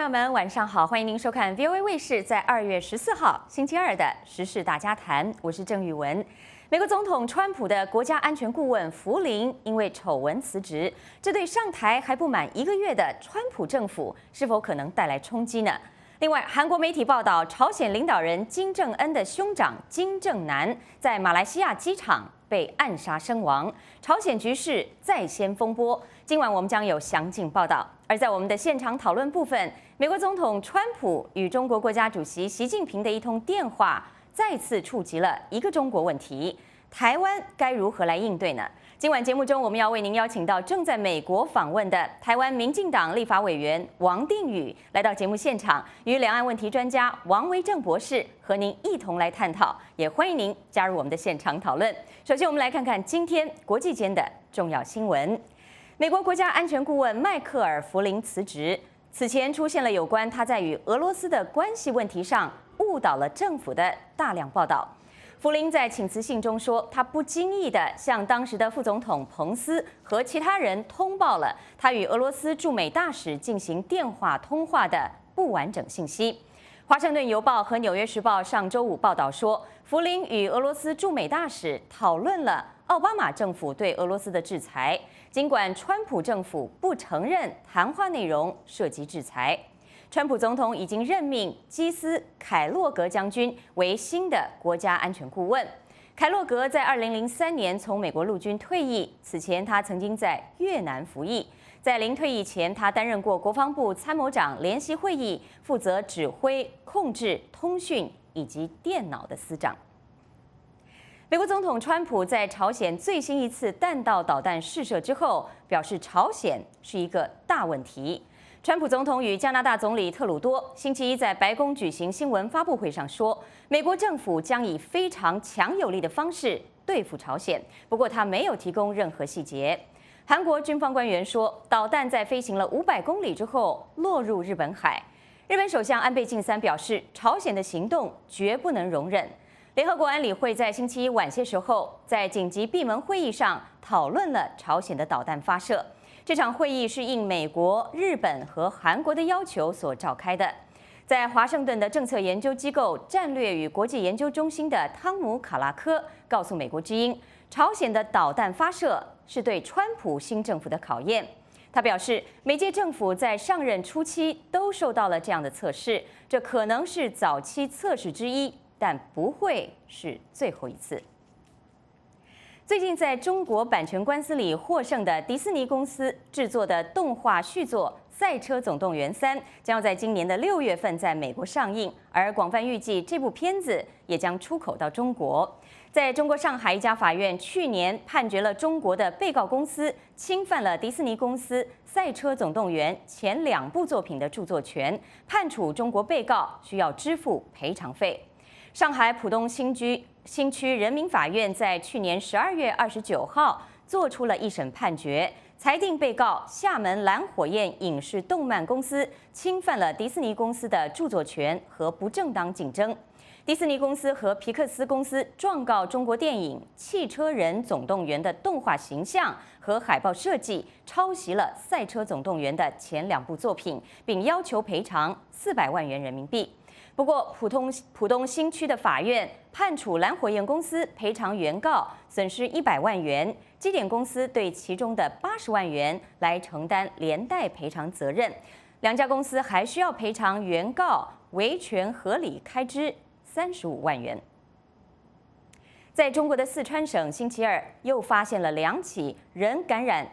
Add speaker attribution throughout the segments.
Speaker 1: 友们，晚上好，欢迎您收看 VOA 卫视在2月14号星期二的时事大家谈，我是郑宇文。美国总统川普的国家安全顾问福林因为丑闻辞职，这对上台还不满1个月的川普政府是否可能带来冲击呢？另外，韩国媒体报道，朝鲜领导人金正恩的兄长金正男在马来西亚机场被暗杀身亡，朝鲜局势再掀风波。今晚我们将有详尽报道。而在我们的现场讨论部分，美国总统川普与中国国家主席习近平的一通电话，再次触及了一个中国问题：台湾该如何来应对呢？今晚节目中，我们要为您邀请到正在美国访问的台湾民进党立法委员王定宇来到节目现场，与两岸问题专家王维正博士和您一同来探讨，也欢迎您加入我们的现场讨论。首先，我们来看看今天国际间的重要新闻。美国国家安全顾问迈克尔·弗林辞职，此前出现了有关他在与俄罗斯的关系问题上误导了政府的大量报道。弗林在请辞信中说，他不经意地向当时的副总统彭斯和其他人通报了他与俄罗斯驻美大使进行电话通话的不完整信息。华盛顿邮报和纽约时报上周五报道说，弗林与俄罗斯驻美大使讨论了奥巴马政府对俄罗斯的制裁，尽管川普政府不承认谈话内容涉及制裁。川普总统已经任命基斯·凯洛格将军为新的国家安全顾问。凯洛格在2003年从美国陆军退役，此前他曾经在越南服役。在临退役前，他担任过国防部参谋长联席会议负责指挥、控制、通讯以及电脑的司长。美国总统川普在朝鲜最新一次弹道导弹试射之后，表示朝鲜是一个大问题。川普总统与加拿大总理特鲁多星期一在白宫举行新闻发布会上说，美国政府将以非常强有力的方式对付朝鲜，不过他没有提供任何细节。韩国军方官员说，导弹在飞行了500公里之后落入日本海。日本首相安倍晋三表示，朝鲜的行动绝不能容忍。联合国安理会在星期一晚些时候，在紧急闭门会议上讨论了朝鲜的导弹发射。这场会议是应美国、日本和韩国的要求所召开的。在华盛顿的政策研究机构战略与国际研究中心的汤姆·卡拉科告诉美国之音，朝鲜的导弹发射是对川普新政府的考验。他表示，每届政府在上任初期都受到了这样的测试，这可能是早期测试之一，但不会是最后一次。最近在中国版权官司里获胜的迪士尼公司制作的动画续作《赛车总动员3》将要在今年的6月份在美国上映，而广泛预计这部片子也将出口到中国。在中国上海一家法院去年判决了中国的被告公司侵犯了迪士尼公司《赛车总动员》前2部作品的著作权，判处中国被告需要支付赔偿费。上海浦东新区人民法院在去年12月29号作出了一审判决，裁定被告厦门蓝火焰影视动漫公司侵犯了迪士尼公司的著作权和不正当竞争。迪士尼公司和皮克斯公司状告中国电影《汽车人总动员》的动画形象和海报设计抄袭了《赛车总动员》的前2部作品，并要求赔偿400万元人民币。不过，浦东新区的法院判处蓝火焰公司赔偿原告损失100万元，基点公司对其中的80万元来承担连带赔偿责任。2家公司还需要赔偿原告维权合理开支35万元。在中国的四川省，星期二又发现了2起人感染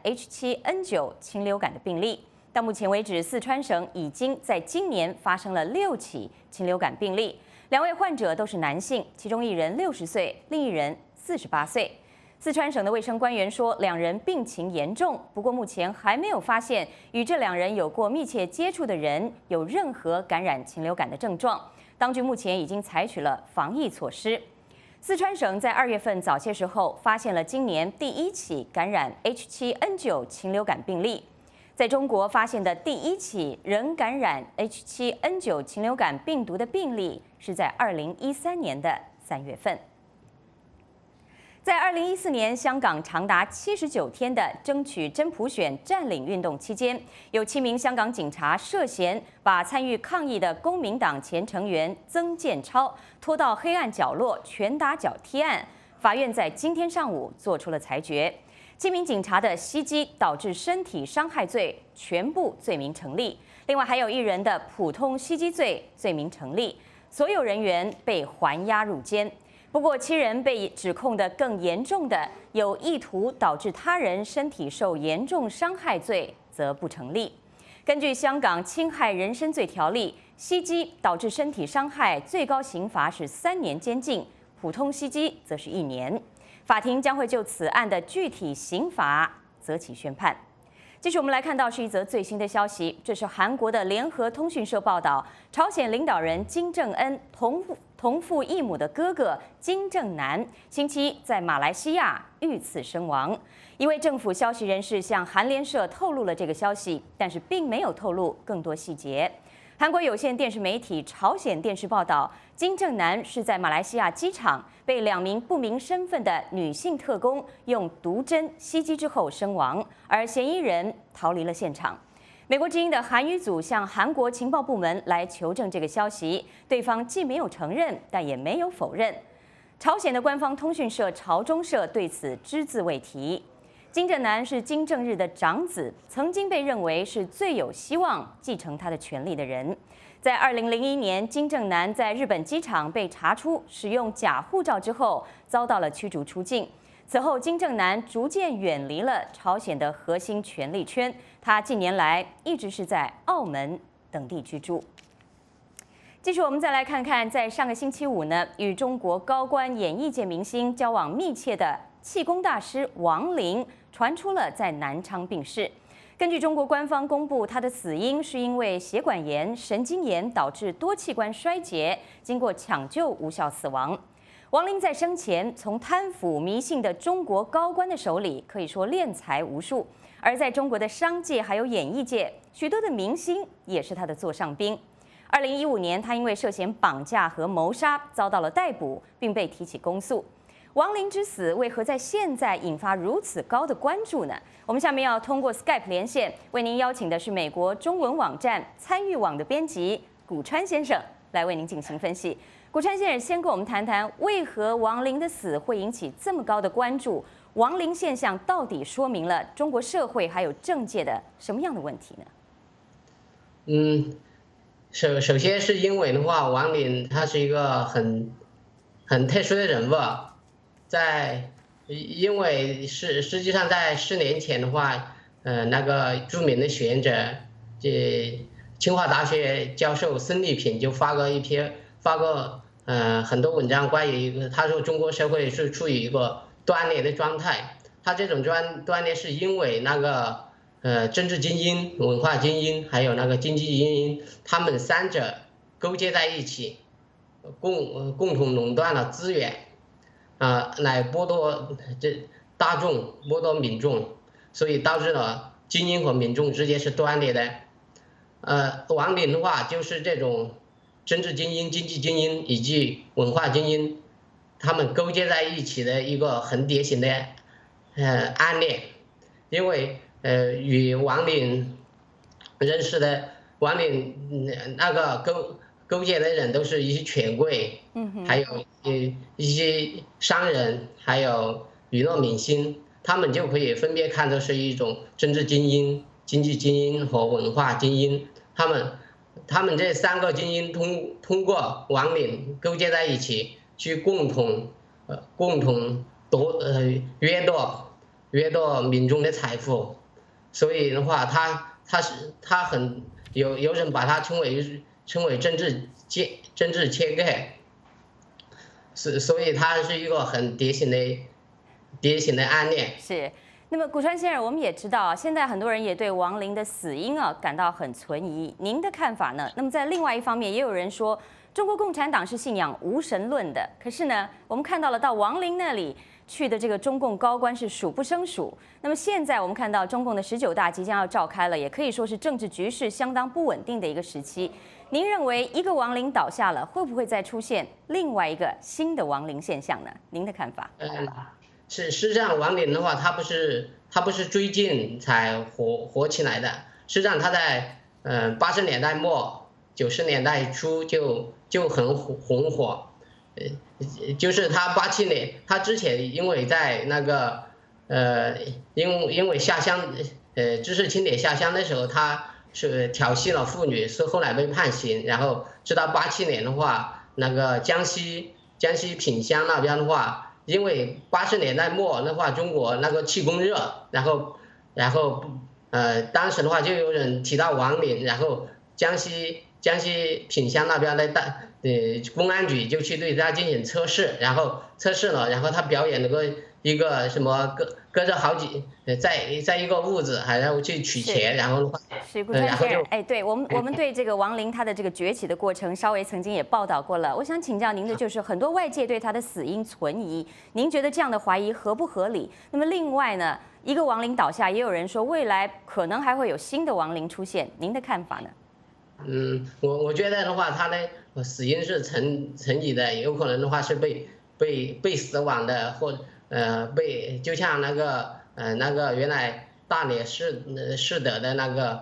Speaker 1: H7N9 禽流感的病例。到目前为止，四川省已经在今年发生了6起禽流感病例，2位患者都是男性，其中1人60岁，另1人48岁。四川省的卫生官员说，2人病情严重，不过目前还没有发现与这2人有过密切接触的人有任何感染禽流感的症状。当局目前已经采取了防疫措施。四川省在2月份早些时候发现了今年第1起感染 H7N9 禽流感病例。在中国发现的第1起人感染 H7N9 禽流感病毒的病例是在2013年的3月份。 在2014年香港长达79天的争取真普选占领运动期间，有7名香港警察涉嫌把参与抗议的公民党前成员曾健超拖到黑暗角落拳打脚踢案。法院在今天上午做出了裁决，7名警察的袭击导致身体伤害罪全部罪名成立，另外还有1人的普通袭击罪罪名成立，所有人员被还押入监。不过，7人被指控的更严重的有意图导致他人身体受严重伤害罪，则不成立。根据香港侵害人身罪条例，袭击导致身体伤害最高刑罚是3年监禁，普通袭击则是1年。法庭将会就此案的具体刑罚择期宣判。继续，我们来看到是一则最新的消息，这是韩国的联合通讯社报道，朝鲜领导人金正恩同父异母的哥哥金正男星期一在马来西亚遇刺身亡。一位政府消息人士向韩联社透露了这个消息，但是并没有透露更多细节。韩国有线电视媒体朝鲜电视报道，金正男是在马来西亚机场被2名不明身份的女性特工用毒针袭击之后身亡，而嫌疑人逃离了现场。美国之音的韩语组向韩国情报部门来求证这个消息，对方既没有承认，但也没有否认。朝鲜的官方通讯社朝中社对此只字未提。金正男是金正日的长子，曾经被认为是最有希望继承他的权力的人。在2001年，金正男在日本机场被查出使用假护照之后，遭到了驱逐出境。此后，金正男逐渐远离了朝鲜的核心权力圈，他近年来一直是在澳门等地居住。继续，我们再来看看，在上个星期五呢，与中国高官、演艺界明星交往密切的气功大师王林传出了在南昌病逝。根据中国官方公布，他的死因是因为血管炎、神经炎导致多器官衰竭，经过抢救无效死亡。王林在生前从贪腐迷信的中国高官的手里，可以说敛财无数；而在中国的商界还有演艺界，许多的明星也是他的座上宾。2015年，他因为涉嫌绑架和谋杀遭到了逮捕，并被提起公诉。王林之死为何在现在引发如此高的关注呢？我们下面要通过 Skype 连线，为您邀请的是美国中文网站参与网的编辑古川先生来为您进行分析。古川先生先跟我们谈谈，为何王林的死会引起这么高的关注？王林现象到底说明了中国社会还有政界的什么样的问题呢？
Speaker 2: 首先是因为的话，王林他是一个很特殊的人物，因为实际上在4年前的话，那个著名的学者，清华大学教授孙立平就发过很多文章，关于他说中国社会是处于一个断裂的状态。他这种断裂是因为那个政治精英、文化精英还有那个经济精英，他们3者勾结在一起，共同垄断了资源，来剥夺大众、剥夺民众，所以导致了精英和民众之间是断裂的。王林的话就是这种政治精英、经济精英以及文化精英，他们勾结在一起的一个很典型的案例。因为与王林认识的王林那个勾结的人都是一些权贵，还有一些商人，还有娱乐明星，他们就可以分别看作是一种政治精英、经济精英和文化精英。他们这3个精英通过王林勾结在一起，去共同掠夺民众的财富。所以的话，他有人把他称为政治切割，所以他是一个很典型的案例。
Speaker 1: 是。那么古川先生，我们也知道，现在很多人也对王林的死因感到很存疑，您的看法呢？那么在另外一方面，也有人说中国共产党是信仰无神论的，可是呢，我们看到了到王林那里去的这个中共高官是数不胜数。那么现在我们看到中共的19大即将要召开了，也可以说是政治局势相当不稳定的一个时期。您认为一个王林倒下了，会不会再出现另外一个新的王林现象呢？您的看法？
Speaker 2: 实际上王林的话，他不是最近才火起来的，实际上他在80年代末90年代初就很火，就是他87年，他之前因为在那个因为下乡知识青年下乡的时候，他是调戏了妇女，是后来被判刑，然后直到87年的话，那个江西萍乡那边的话。因为80年代末的话，中国那个气功热，然后当时的话就有人提到王林，然后江西萍乡那边的公安局就去对他进行测试，然后测试了，然后他表演了一个什么隔着好几在一个屋子，还要去取钱，然后的话，
Speaker 1: 是顾川先生，哎，对我们对这个王林他的这个崛起的过程，稍微曾经也报道过了。我想请教您的就是，很多外界对他的死因存疑，您觉得这样的怀疑合不合理？那么另外呢，一个王林倒下，也有人说未来可能还会有新的王林出现，您的看法呢？
Speaker 2: 我觉得的话，他的死因是存疑的，有可能的话是被死亡的，或就像那个原来大连市德的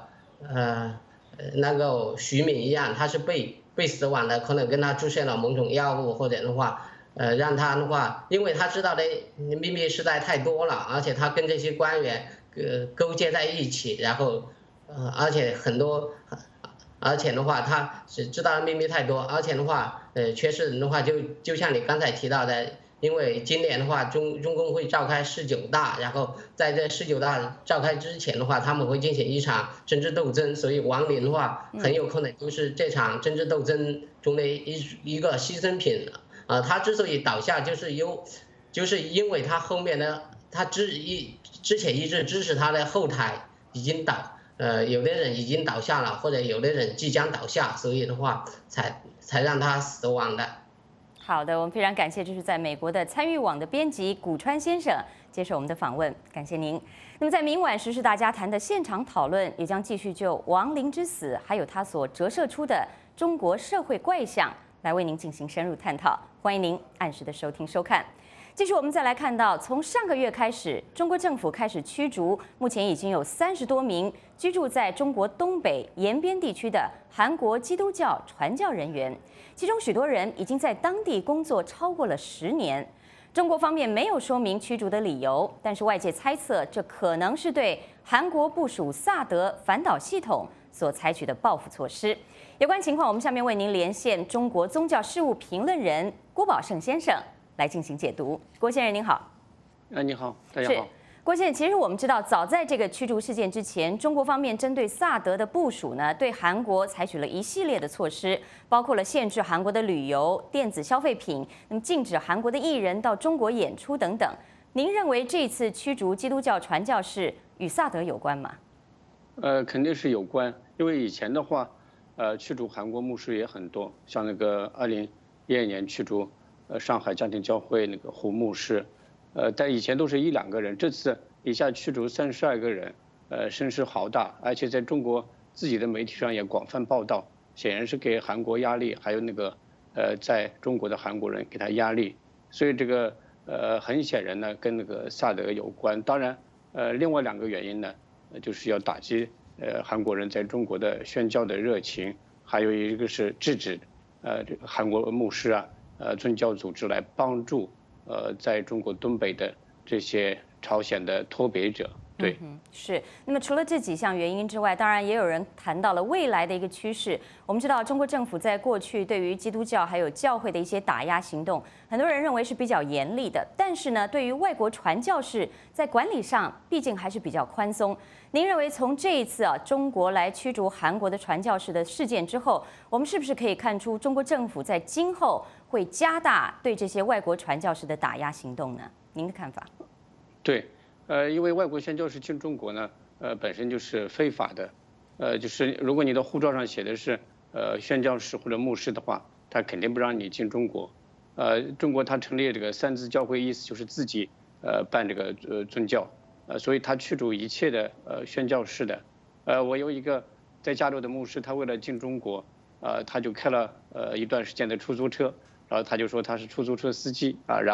Speaker 2: 那个徐敏一样，他是被死亡的，可能跟他注射了某种药物，或者的话让他的话，因为他知道的秘密实在太多了，而且他跟这些官员勾结在一起，然后而且而且的话，他是知道的秘密太多，而且的话，确实的话就像你刚才提到的，因为今年的话，中共会召开世九大，然后在这世九大召开之前的话，他们会进行一场政治斗争，所以王林的话很有可能就是这场政治斗争中的一个牺牲品。他之所以倒下，就是因为他后面的他之前一直支持他的后台已经有的人已经倒下了，或者有的人即将倒下，所以的话才让他死亡的。
Speaker 1: 好的，我们非常感谢，这是在美国的参与网的编辑古川先生接受我们的访问，感谢您。那么在明晚时事大家谈的现场讨论，也将继续就王林之死，还有他所折射出的中国社会怪象，来为您进行深入探讨。欢迎您按时的收听收看。继续，我们再来看到，从上个月开始，中国政府开始驱逐，目前已经有30多名居住在中国东北延边地区的韩国基督教传教人员，其中许多人已经在当地工作超过了10年。中国方面没有说明驱逐的理由，但是外界猜测这可能是对韩国部署萨德反导系统所采取的报复措施。有关情况，我们下面为您连线中国宗教事务评论人郭宝胜先生来进行解读。郭先生您好。
Speaker 3: 你好，大家好。
Speaker 1: 郭先生，其实我们知道，早在这个驱逐事件之前，中国方面针对萨德的部署呢，对韩国采取了一系列的措施，包括了限制韩国的旅游、电子消费品，那么禁止韩国的艺人到中国演出等等。您认为这次驱逐基督教传教士与萨德有关吗？
Speaker 3: 肯定是有关，因为以前的话，驱逐韩国牧师也很多，像那个2012年驱逐上海家庭教会那个胡牧师。但以前都是1、2个人，这次一下驱逐32个人，声势浩大，而且在中国自己的媒体上也广泛报道，显然是给韩国压力，还有那个在中国的韩国人给他压力，所以这个很显然呢跟那个萨德有关。当然，另外2个原因呢，就是要打击韩国人在中国的宣教的热情，还有一个是制止韩国牧师啊宗教组织来帮助。在中国东北的这些朝鲜的脱北者，对，
Speaker 1: 是。那么除了这几项原因之外，当然也有人谈到了未来的一个趋势。我们知道，中国政府在过去对于基督教还有教会的一些打压行动，很多人认为是比较严厉的。但是呢，对于外国传教士在管理上，毕竟还是比较宽松。您认为从这一次中国来驱逐韩国的传教士的事件之后，我们是不是可以看出中国政府在今后会加大对这些外国传教士的打压行动呢？您的看法？
Speaker 3: 对，因为外国宣教士进中国呢，本身就是非法的，就是如果你的护照上写的是宣教士或者牧师的话，他肯定不让你进中国。中国他成立这个3自教会，意思就是自己办这个宗教，所以他驱逐一切的宣教士的。我有一个在加州的牧师，他为了进中国，他就开了一段时间的出租车。然后他就说他是出租车司机啊，然后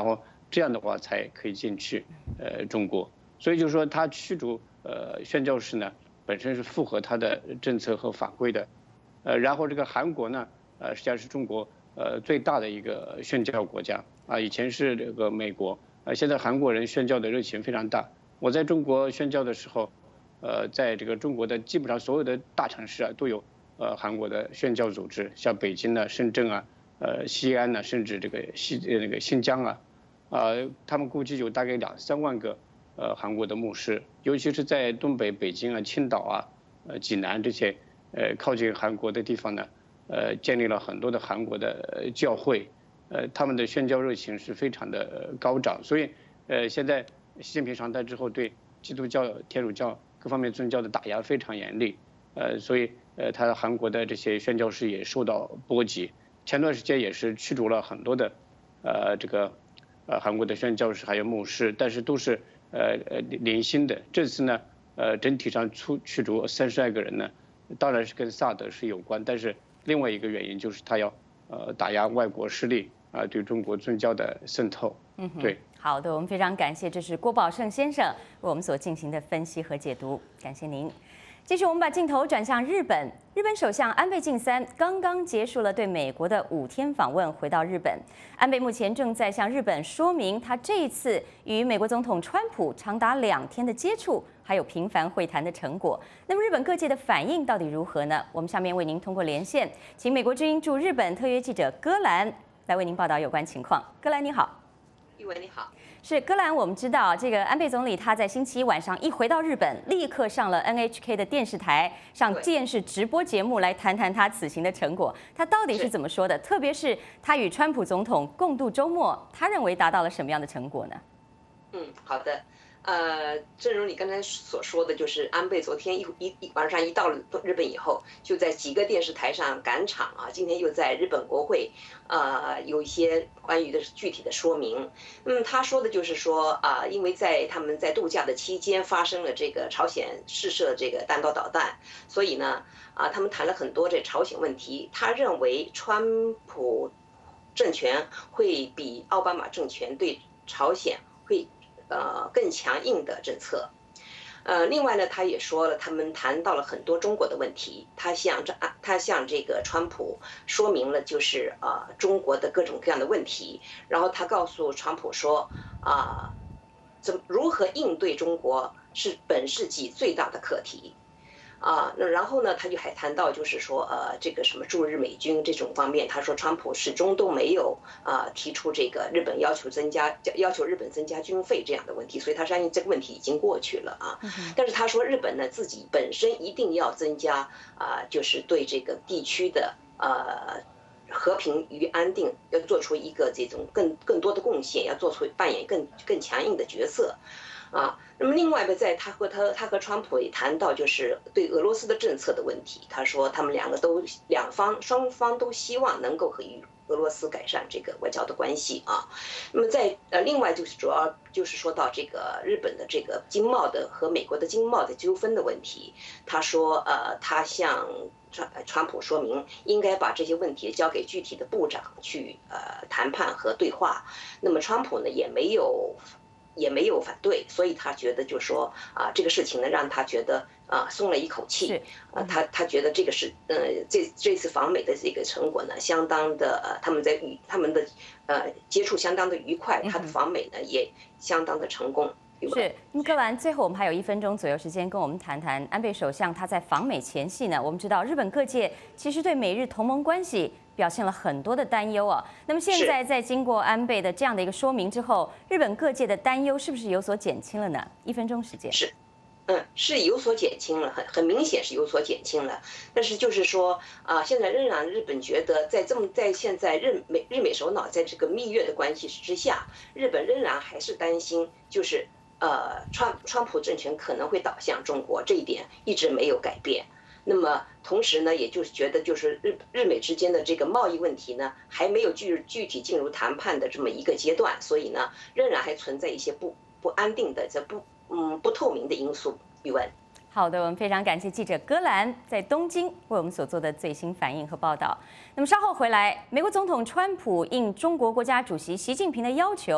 Speaker 3: 这样的话才可以进去中国。所以就是说他驱逐宣教士呢，本身是符合他的政策和法规的。然后这个韩国呢，实际上是中国最大的一个宣教国家啊，以前是这个美国，现在韩国人宣教的热情非常大。我在中国宣教的时候，在这个中国的基本上所有的大城市啊，都有韩国的宣教组织，像北京啊、深圳啊、西安呐，甚至这个新疆啊，他们估计有大概2、3万个韩国的牧师，尤其是在东北、北京啊、青岛啊、济南这些靠近韩国的地方呢，建立了很多的韩国的教会，他们的宣教热情是非常的高涨，所以现在习近平上台之后，对基督教、天主教各方面宗教的打压非常严厉，所以他韩国的这些宣教士也受到波及。前段时间也是驱逐了很多的韩国的宣教士还有牧师，但是都是零星的。这次呢，整体上驱逐32个人呢，当然是跟萨德是有关，但是另外一个原因就是他要打压外国势力对中国宗教的渗透。对。
Speaker 1: 好的，我们非常感谢，这是郭宝胜先生为我们所进行的分析和解读，感谢您。继续，我们把镜头转向日本。日本首相安倍晋三刚刚结束了对美国的5天访问，回到日本。安倍目前正在向日本说明他这一次与美国总统川普长达2天的接触，还有频繁会谈的成果。那么日本各界的反应到底如何呢？我们下面为您通过连线，请美国之音驻日本特约记者戈兰来为您报道有关情况。戈兰你好。
Speaker 4: 玉文你好，
Speaker 1: 是戈兰，我们知道这个安倍总理他在星期一晚上一回到日本，立刻上了 NHK 的电视台，上电视直播节目来谈谈他此行的成果。他到底是怎么说的？特别是他与川普总统共度周末，他认为达到了什么样的成果呢？
Speaker 4: 好的。正如你刚才所说的，就是安倍昨天晚上一到了日本以后，就在几个电视台上赶场啊。今天又在日本国会，有一些关于的具体的说明。他说的就是说因为他们在度假的期间发生了这个朝鲜试射这个弹道导弹，所以呢他们谈了很多这朝鲜问题。他认为川普政权会比奥巴马政权对朝鲜会更强硬的政策。另外呢，他也说了，他们谈到了很多中国的问题。他向这个川普说明了，就是中国的各种各样的问题。然后他告诉川普说，如何应对中国是本世纪最大的课题。那然后呢，他就还谈到就是说这个什么驻日美军这种方面，他说川普始终都没有提出这个日本要求日本增加军费这样的问题，所以他相信这个问题已经过去了啊。但是他说日本呢自己本身一定要增加就是对这个地区的和平与安定要做出一个这种更多的贡献，要扮演更强硬的角色。那么另外呢，他和川普也谈到就是对俄罗斯的政策的问题。他说他们双方都希望能够和俄罗斯改善这个外交的关系啊。那么另外就是主要就是说到这个日本的这个经贸的和美国的经贸的纠纷的问题。他说他向川普说明应该把这些问题交给具体的部长去谈判和对话。那么川普呢也没有反对，所以他觉得就是说这个事情呢让他觉得松了一口气。他觉得这个是这次访美的这个成果呢相当的他们的接触相当的愉快，他的访美呢也相当的成功。
Speaker 1: 是，戈兰，最后我们还有1分钟左右时间，跟我们谈谈安倍首相他在访美前夕呢，我们知道日本各界其实对美日同盟关系表现了很多的担忧啊。那么现在在经过安倍的这样的一个说明之后，日本各界的担忧是不是有所减轻了呢？1分钟时间。
Speaker 4: 是有所减轻了，很明显是有所减轻了。但是就是说现在仍然日本觉得在现在日美首脑在这个蜜月的关系之下，日本仍然还是担心就是川普政权可能会倒向中国，这一点一直没有改变。那么同时呢，也就是觉得就是日美之间的这个贸易问题呢，还没有具体进入谈判的这么一个阶段，所以呢，仍然还存在一些不安定的不透明的因素。宇文。
Speaker 1: 好的，我们非常感谢记者戈兰在东京为我们所做的最新反应和报道。那么稍后回来，美国总统川普应中国国家主席习近平的要求，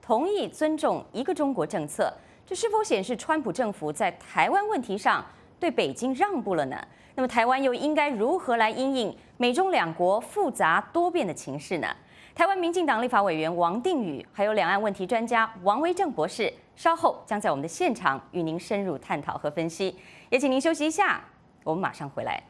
Speaker 1: 同意尊重一个中国政策，这是否显示川普政府在台湾问题上对北京让步了呢？那么台湾又应该如何来因应美中两国复杂多变的情势呢？台湾民进党立法委员王定宇，还有两岸问题专家王维正博士，稍后将在我们的现场与您深入探讨和分析。也请您休息一下，我们马上回来。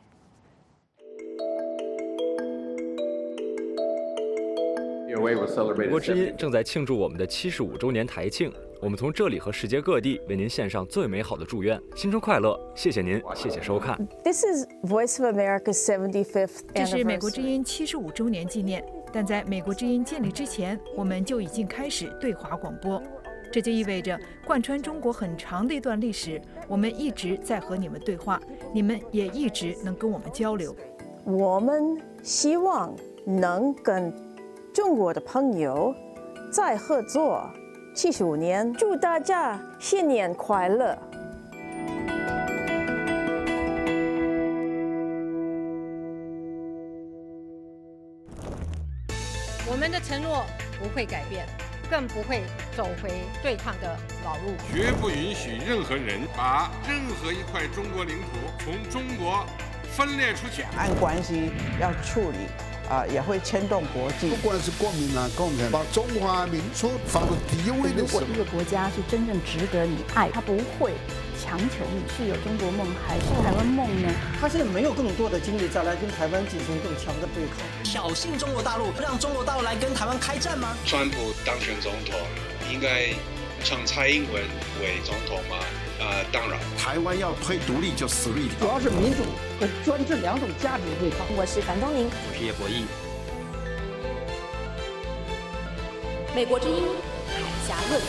Speaker 5: 美国之音正在庆祝我们的75周年台庆，我们从这里和世界各地为您献上最美好的祝愿，新春快乐！谢谢您，谢谢收看。
Speaker 6: This is Voice of America's 75th anniversary.
Speaker 7: 这是美国之音75周年纪念，但在美国之音建立之前，我们就已经开始对华广播，这就意味着贯穿中国很长的一段历史，我们一直在和你们对话，你们也一直能跟我们交流。
Speaker 6: 我们希望能跟中国的朋友再合作75年，祝大家新年快乐！
Speaker 8: 我们的承诺不会改变，更不会走回对抗的老路。
Speaker 9: 绝不允许任何人把任何一块中国领土从中国分裂出去。
Speaker 10: 两岸关系要处理。也会牵动国际。
Speaker 11: 不管是国民党、共产党，把中华民族放到第一位的时候，
Speaker 12: 如果一个国家是真正值得你爱，他不会强求你是有中国梦还是台湾梦呢？
Speaker 13: 他现在没有更多的精力再来跟台湾进行更强的对抗，
Speaker 14: 挑衅中国大陆，让中国大陆来跟台湾开战吗？
Speaker 15: 川普当选总统，应该让蔡英文为总统吗？当然，
Speaker 11: 台湾要推独立就死路一条。
Speaker 13: 主要是民主和专制两种价值对抗。
Speaker 1: 我是樊东宁，
Speaker 5: 我是叶博弈。
Speaker 1: 美国之音海峡论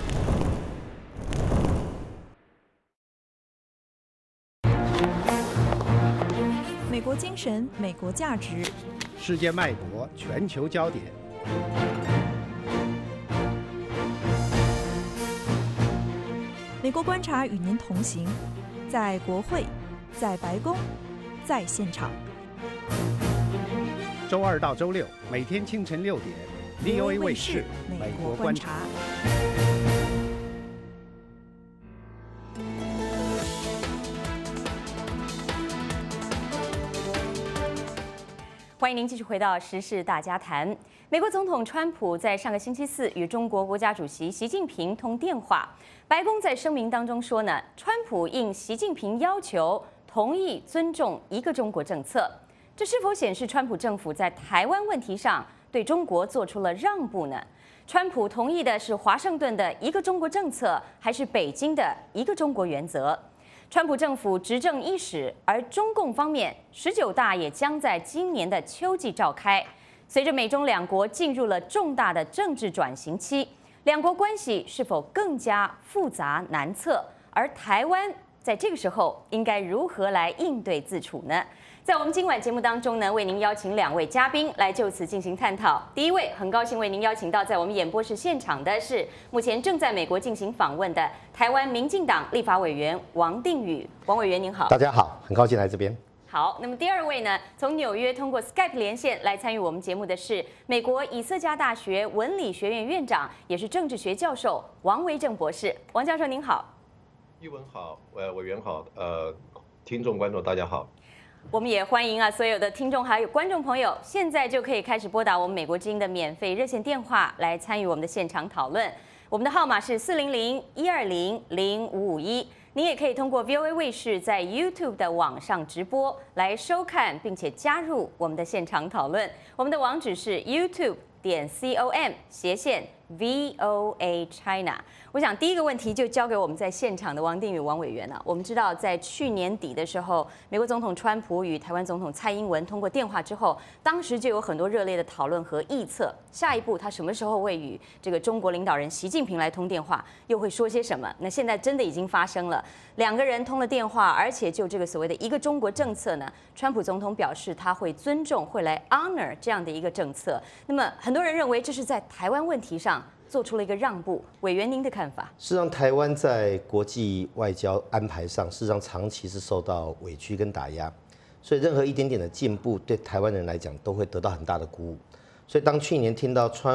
Speaker 7: 坛。美国精神，美国价值，
Speaker 16: 世界脉搏，全球焦点。
Speaker 7: 美国观察与您同行，在国会，在白宫，在现场。
Speaker 16: 周2到周6，每天清晨6点 ，VOA 卫视美国观察。
Speaker 1: 欢迎您继续回到《时事大家谈》。美国总统川普在上个星期四与中国国家主席习近平通电话。白宫在声明当中说呢，川普应习近平要求同意尊重一个中国政策。这是否显示川普政府在台湾问题上对中国做出了让步呢？川普同意的是华盛顿的一个中国政策，还是北京的一个中国原则？川普政府执政伊始，而中共方面19大也将在今年的秋季召开。随着美中两国进入了重大的政治转型期，两国关系是否更加复杂难测？而台湾在这个时候应该如何来应对自处呢？在我们今晚节目当中呢，为您邀请2位嘉宾来就此进行探讨。第一位，很高兴为您邀请到在我们演播室现场的是目前正在美国进行访问的台湾民进党立法委员王定宇。王委员您好。
Speaker 17: 大家好，很高兴来这边。
Speaker 1: 好，那么第2位呢，从纽约通过 Skype 连线来参与我们节目的是美国以色加大学文理学院院长，也是政治学教授王维正博士。王教授您好。
Speaker 18: 玉文好，委员好，听众观众大家好。
Speaker 1: 我们也欢迎所有的听众还有观众朋友，现在就可以开始拨打我们美国之音的免费热线电话来参与我们的现场讨论。我们的号码是400-120-0551。您也可以通过 VOA 卫视在 YouTube 的网上直播来收看，并且加入我们的现场讨论。我们的网址是 youtube.com/VOA China。我想第一个问题就交给我们在现场的王定宇王委员了。我们知道，在去年底的时候，美国总统川普与台湾总统蔡英文通过电话之后，当时就有很多热烈的讨论和臆测，下一步他什么时候会与这个中国领导人习近平来通电话，又会说些什么？那现在真的已经发生了，2个人通了电话，而且就这个所谓的一个中国政策呢，川普总统表示他会尊重、会来 honor 这样的一个政策。那么很多人认为这是在台湾问题上做出了一个让步。委员，您的看法？
Speaker 17: 事实上，台湾在国际外交安排上，事实上长期是受到委屈跟打压，所以任何一点点的进步，对台湾人来讲都会得到很大的鼓舞。所以当去年听到川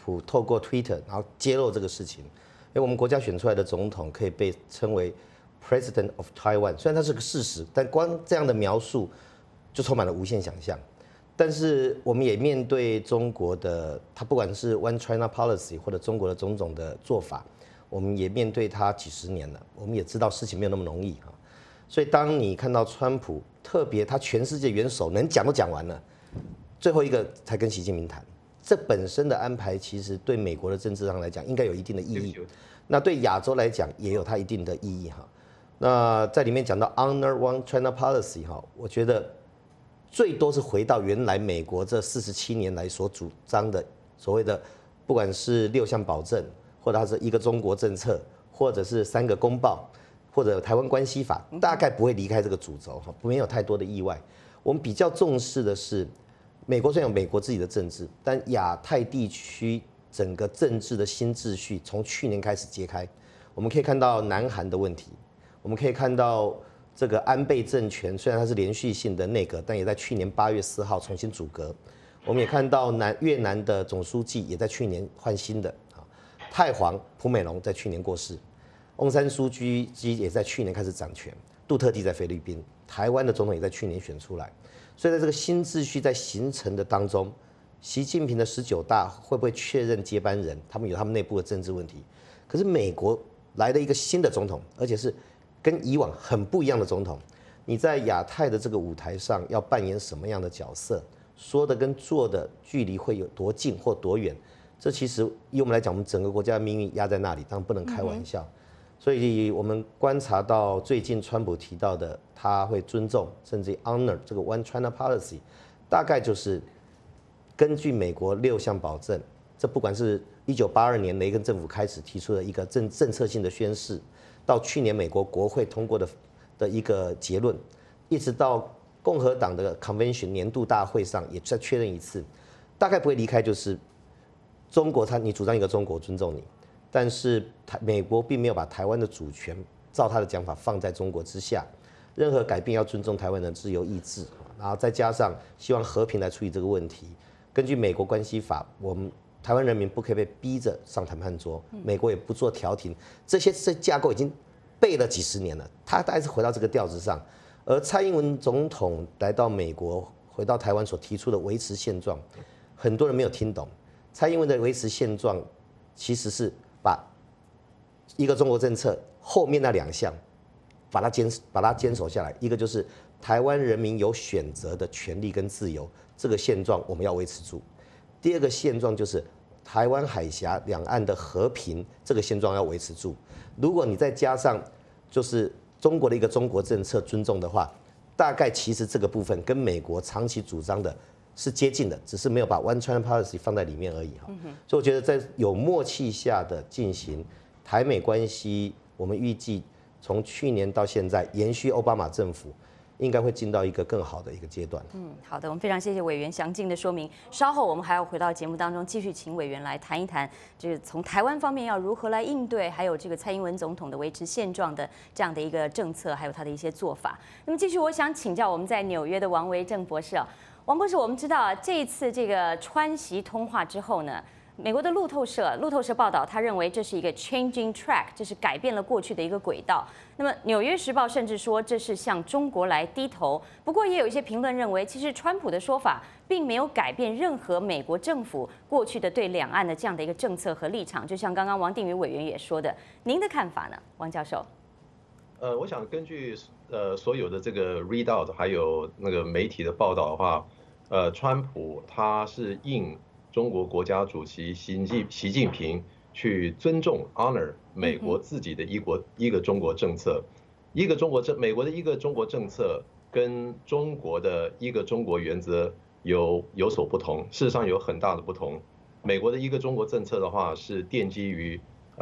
Speaker 17: 普透过 Twitter 然后揭露这个事情，因为我们国家选出来的总统可以被称为 President of Taiwan， 虽然它是个事实，但光这样的描述就充满了无限想象。但是我们也面对中国的，它不管是 One China Policy 或者中国的种种的做法，我们也面对它几十年了，我们也知道事情没有那么容易哈。所以当你看到川普，特别他全世界元首能讲都讲完了，最后一个才跟习近平谈，这本身的安排其实对美国的政治上来讲应该有一定的意义，那对亚洲来讲也有它一定的意义哈。那在里面讲到 Honor One China Policy 哈，我觉得最多是回到原来美国这47年来所主张的所谓的，不管是6项保证，或者它是一个中国政策，或者是3个公报，或者台湾关系法，大概不会离开这个主轴哈，没有太多的意外。我们比较重视的是，美国虽然有美国自己的政治，但亚太地区整个政治的新秩序从去年开始揭开。我们可以看到南韩的问题，我们可以看到这个安倍政权，虽然它是连续性的内阁，但也在去年8月4号重新组阁。我们也看到越南的总书记也在去年换新的啊，太皇朴美龙在去年过世，翁山书记也在去年开始掌权，杜特地在菲律宾，台湾的总统也在去年选出来。所以在这个新秩序在形成的当中，习近平的19大会不会确认接班人？他们有他们内部的政治问题。可是美国来了一个新的总统，而且是跟以往很不一样的总统。你在亚太的这个舞台上要扮演什么样的角色？说的跟做的距离会有多近或多远？这其实以我们来讲，我们整个国家的命运压在那里，当然不能开玩笑。所以我们观察到最近川普提到的，他会尊重甚至 honor 这个 One China Policy， 大概就是根据美国6项保证，这不管是1982年雷根政府开始提出的一个政策性的宣示，到去年美国国会通过的一个结论，一直到共和党的 Convention 年度大会上也再确认一次，大概不会离开，就是中国你主张一个中国尊重你。但是美国并没有把台湾的主权照他的讲法放在中国之下，任何改变要尊重台湾的自由意志，然后再加上希望和平来处理这个问题。根据美国关系法，我们台湾人民不可以被逼着上谈判桌，美国也不做调停，这架构已经背了几十年了，他大概是回到这个调子上。而蔡英文总统来到美国，回到台湾所提出的维持现状，很多人没有听懂。蔡英文的维持现状其实是把一个中国政策后面那2项把它坚守下来，一个就是台湾人民有选择的权利跟自由，这个现状我们要维持住。第二个现状就是台湾海峡两岸的和平，这个现状要维持住。如果你再加上就是中国的一个中国政策尊重的话，大概其实这个部分跟美国长期主张的是接近的，只是没有把 One China Policy 放在里面而已哈。所以我觉得在有默契下的进行台美关系，我们预计从去年到现在延续奥巴马政府，应该会进到一个更好的一个阶段。
Speaker 1: 好的，我们非常谢谢委员详尽的说明。稍后我们还要回到节目当中，继续请委员来谈一谈，就是从台湾方面要如何来应对，还有这个蔡英文总统的维持现状的这样的一个政策，还有他的一些做法。那么继续，我想请教我们在纽约的王维正博士啊，王博士，我们知道这一次这个川习通话之后呢，美国的路透社报道，他认为这是一个 changing track， 这是改变了过去的一个轨道。那么《纽约时报》甚至说这是向中国来低头。不过也有一些评论认为，其实川普的说法并没有改变任何美国政府过去的对两岸的这样的一个政策和立场。就像刚刚王定宇委员也说的，您的看法呢，王教授？
Speaker 18: 我想根据所有的这个 readout 还有那个媒体的报道的话，川普他是应中国国家主席习近平去尊重 honor 美国自己的一个中国政策，美国的一个中国政策跟中国的一个中国原则有所不同，事实上有很大的不同。美国的一个中国政策的话是奠基于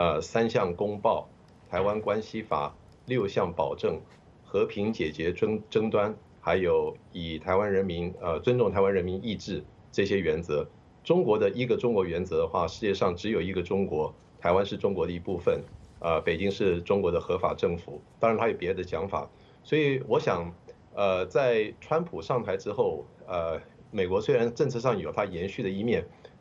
Speaker 18: 3项公报、台湾关系法、6项保证、和平解决争端，还有以台湾人民尊重台湾人民意志这些原则。中国的一个中国原则的话，世界上只有一个中国，台湾是中国的一部分，北京是中国的合法政府，当然他有别的讲法。所以我想，在川普上台之后，美国虽然政策上有它延续的一面，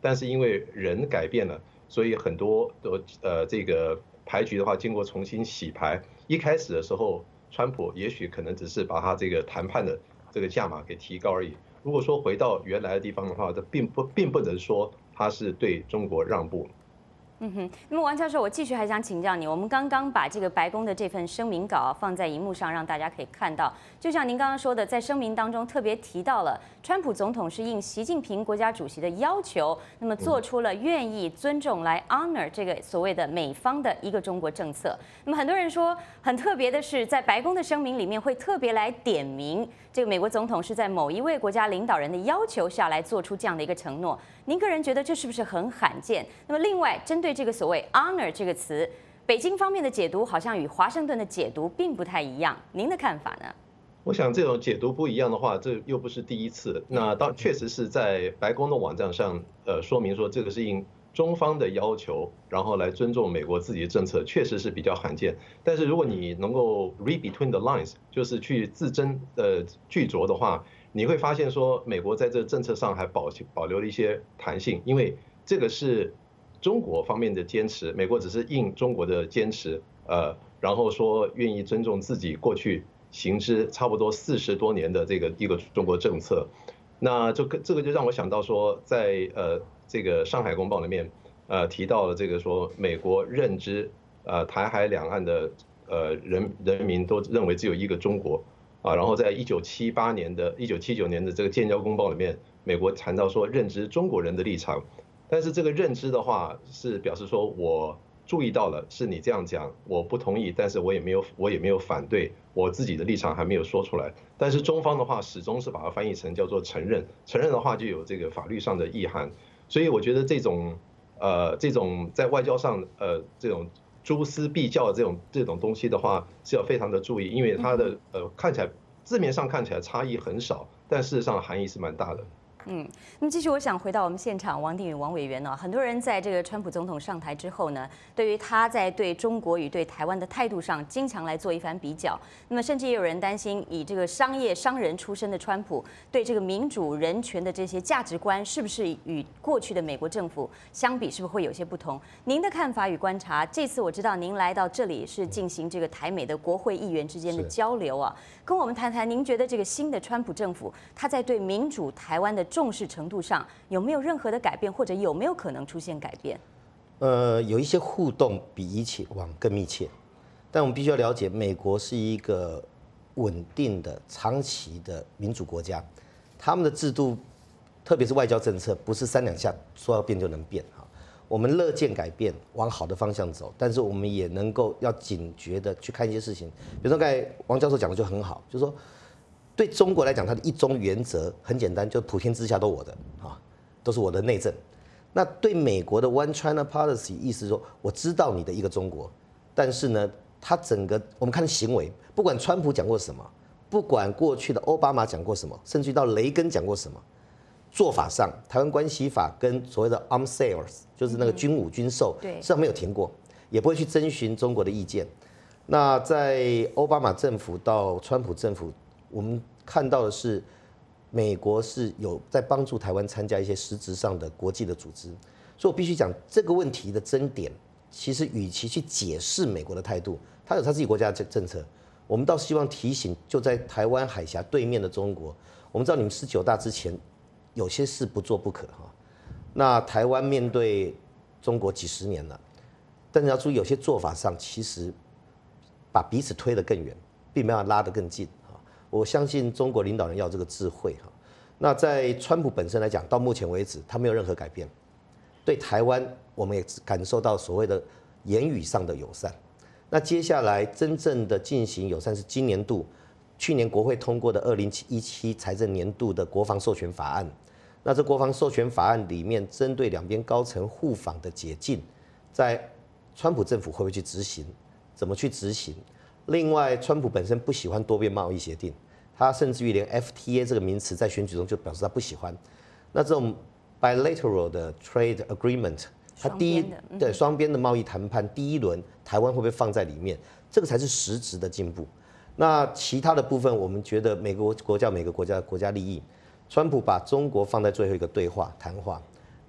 Speaker 18: 但是因为人改变了，所以很多的这个牌局的话，经过重新洗牌，一开始的时候，川普也许可能只是把他这个谈判的这个价码给提高而已。如果说回到原来的地方的话，这并不能说他是对中国让步。
Speaker 1: 那么王教授，我继续还想请教你，我们刚刚把这个白宫的这份声明稿放在荧幕上，让大家可以看到。就像您刚刚说的，在声明当中特别提到了，川普总统是应习近平国家主席的要求，那么做出了愿意尊重来 honor 这个所谓的美方的一个中国政策。那么很多人说，很特别的是，在白宫的声明里面会特别来点名，这个美国总统是在某一位国家领导人的要求下来做出这样的一个承诺。您个人觉得这是不是很罕见？那么另外，针对这个所谓 honor 这个词，北京方面的解读好像与华盛顿的解读并不太一样，您的看法呢？
Speaker 18: 我想这种解读不一样的话，这又不是第一次。那确实是在白宫的网站上，说明说这个是应中方的要求，然后来尊重美国自己的政策，确实是比较罕见。但是如果你能够 read between the lines， 就是字斟句酌的话，你会发现说美国在这个政策上还保留了一些弹性，因为这个是中国方面的坚持，美国只是应中国的坚持，然后说愿意尊重自己过去行之差不多40多年的这个一个中国政策。那这个就让我想到说，在这个上海公报里面提到了这个说美国认知台海两岸的人民都认为只有一个中国啊，然后在1979年的这个建交公报里面，美国谈到说认知中国人的立场，但是这个认知的话是表示说我注意到了是你这样讲，我不同意，但是我也没有反对，我自己的立场还没有说出来。但是中方的话始终是把它翻译成叫做承认，承认的话就有这个法律上的意涵。所以我觉得这种在外交上这种诸私避教的这种东西的话是要非常的注意，因为它的看起来字面上看起来差异很少，但事实上含义是蛮大的。
Speaker 1: 那么继续，我想回到我们现场，王定宇王委员呢，很多人在这个川普总统上台之后呢，对于他在对中国与对台湾的态度上，经常来做一番比较。那么甚至也有人担心，以这个商人出身的川普，对这个民主人权的这些价值观，是不是与过去的美国政府相比，是不是会有些不同？您的看法与观察？这次我知道您来到这里是进行这个台美的国会议员之间的交流啊，跟我们谈谈，您觉得这个新的川普政府，他在对民主台湾的重视程度上有没有任何的改变，或者有没有可能出现改变？
Speaker 17: 有一些互动比以往更密切，但我们必须要了解，美国是一个稳定的、长期的民主国家，他们的制度，特别是外交政策，不是3-2下说要变就能变哈。我们乐见改变，往好的方向走，但是我们也能够要警觉的去看一些事情。比如说刚才王教授讲的就很好，就是说，对中国来讲，它的一中原则很简单，就普天之下都我的啊，都是我的内政。那对美国的 One China Policy 意思说，我知道你的一个中国，但是呢，它整个我们看行为，不管川普讲过什么，不管过去的奥巴马讲过什么，甚至于到雷根讲过什么，做法上，台湾关系法跟所谓的 Arms Sales， 就是那个军武军售，实际上没有停过，也不会去征询中国的意见。那在奥巴马政府到川普政府，我们看到的是，美国是有在帮助台湾参加一些实质上的国际的组织，所以我必须讲这个问题的争点，其实与其去解释美国的态度，他有他自己国家的政策，我们倒希望提醒，就在台湾海峡对面的中国，我们知道你们19大之前，有些事不做不可哈。那台湾面对中国几十年了，但是要注意，有些做法上其实把彼此推得更远，并没有拉得更近。我相信中国领导人要有这个智慧哈。那在川普本身来讲，到目前为止他没有任何改变。对台湾，我们也感受到所谓的言语上的友善。那接下来真正的进行友善是今年度，去年国会通过的2017财政年度的国防授权法案。那这国防授权法案里面，针对两边高层互访的解禁，在川普政府会不会去执行？怎么去执行？另外，川普本身不喜欢多边贸易协定，他甚至于连 FTA 这个名词在选举中就表示他不喜欢。那这种 bilateral 的 trade agreement， 它双边的贸易谈判第一轮，台湾会不会放在里面？这个才是实质的进步。那其他的部分，我们觉得每个国家的国家利益，川普把中国放在最后一个对话谈话。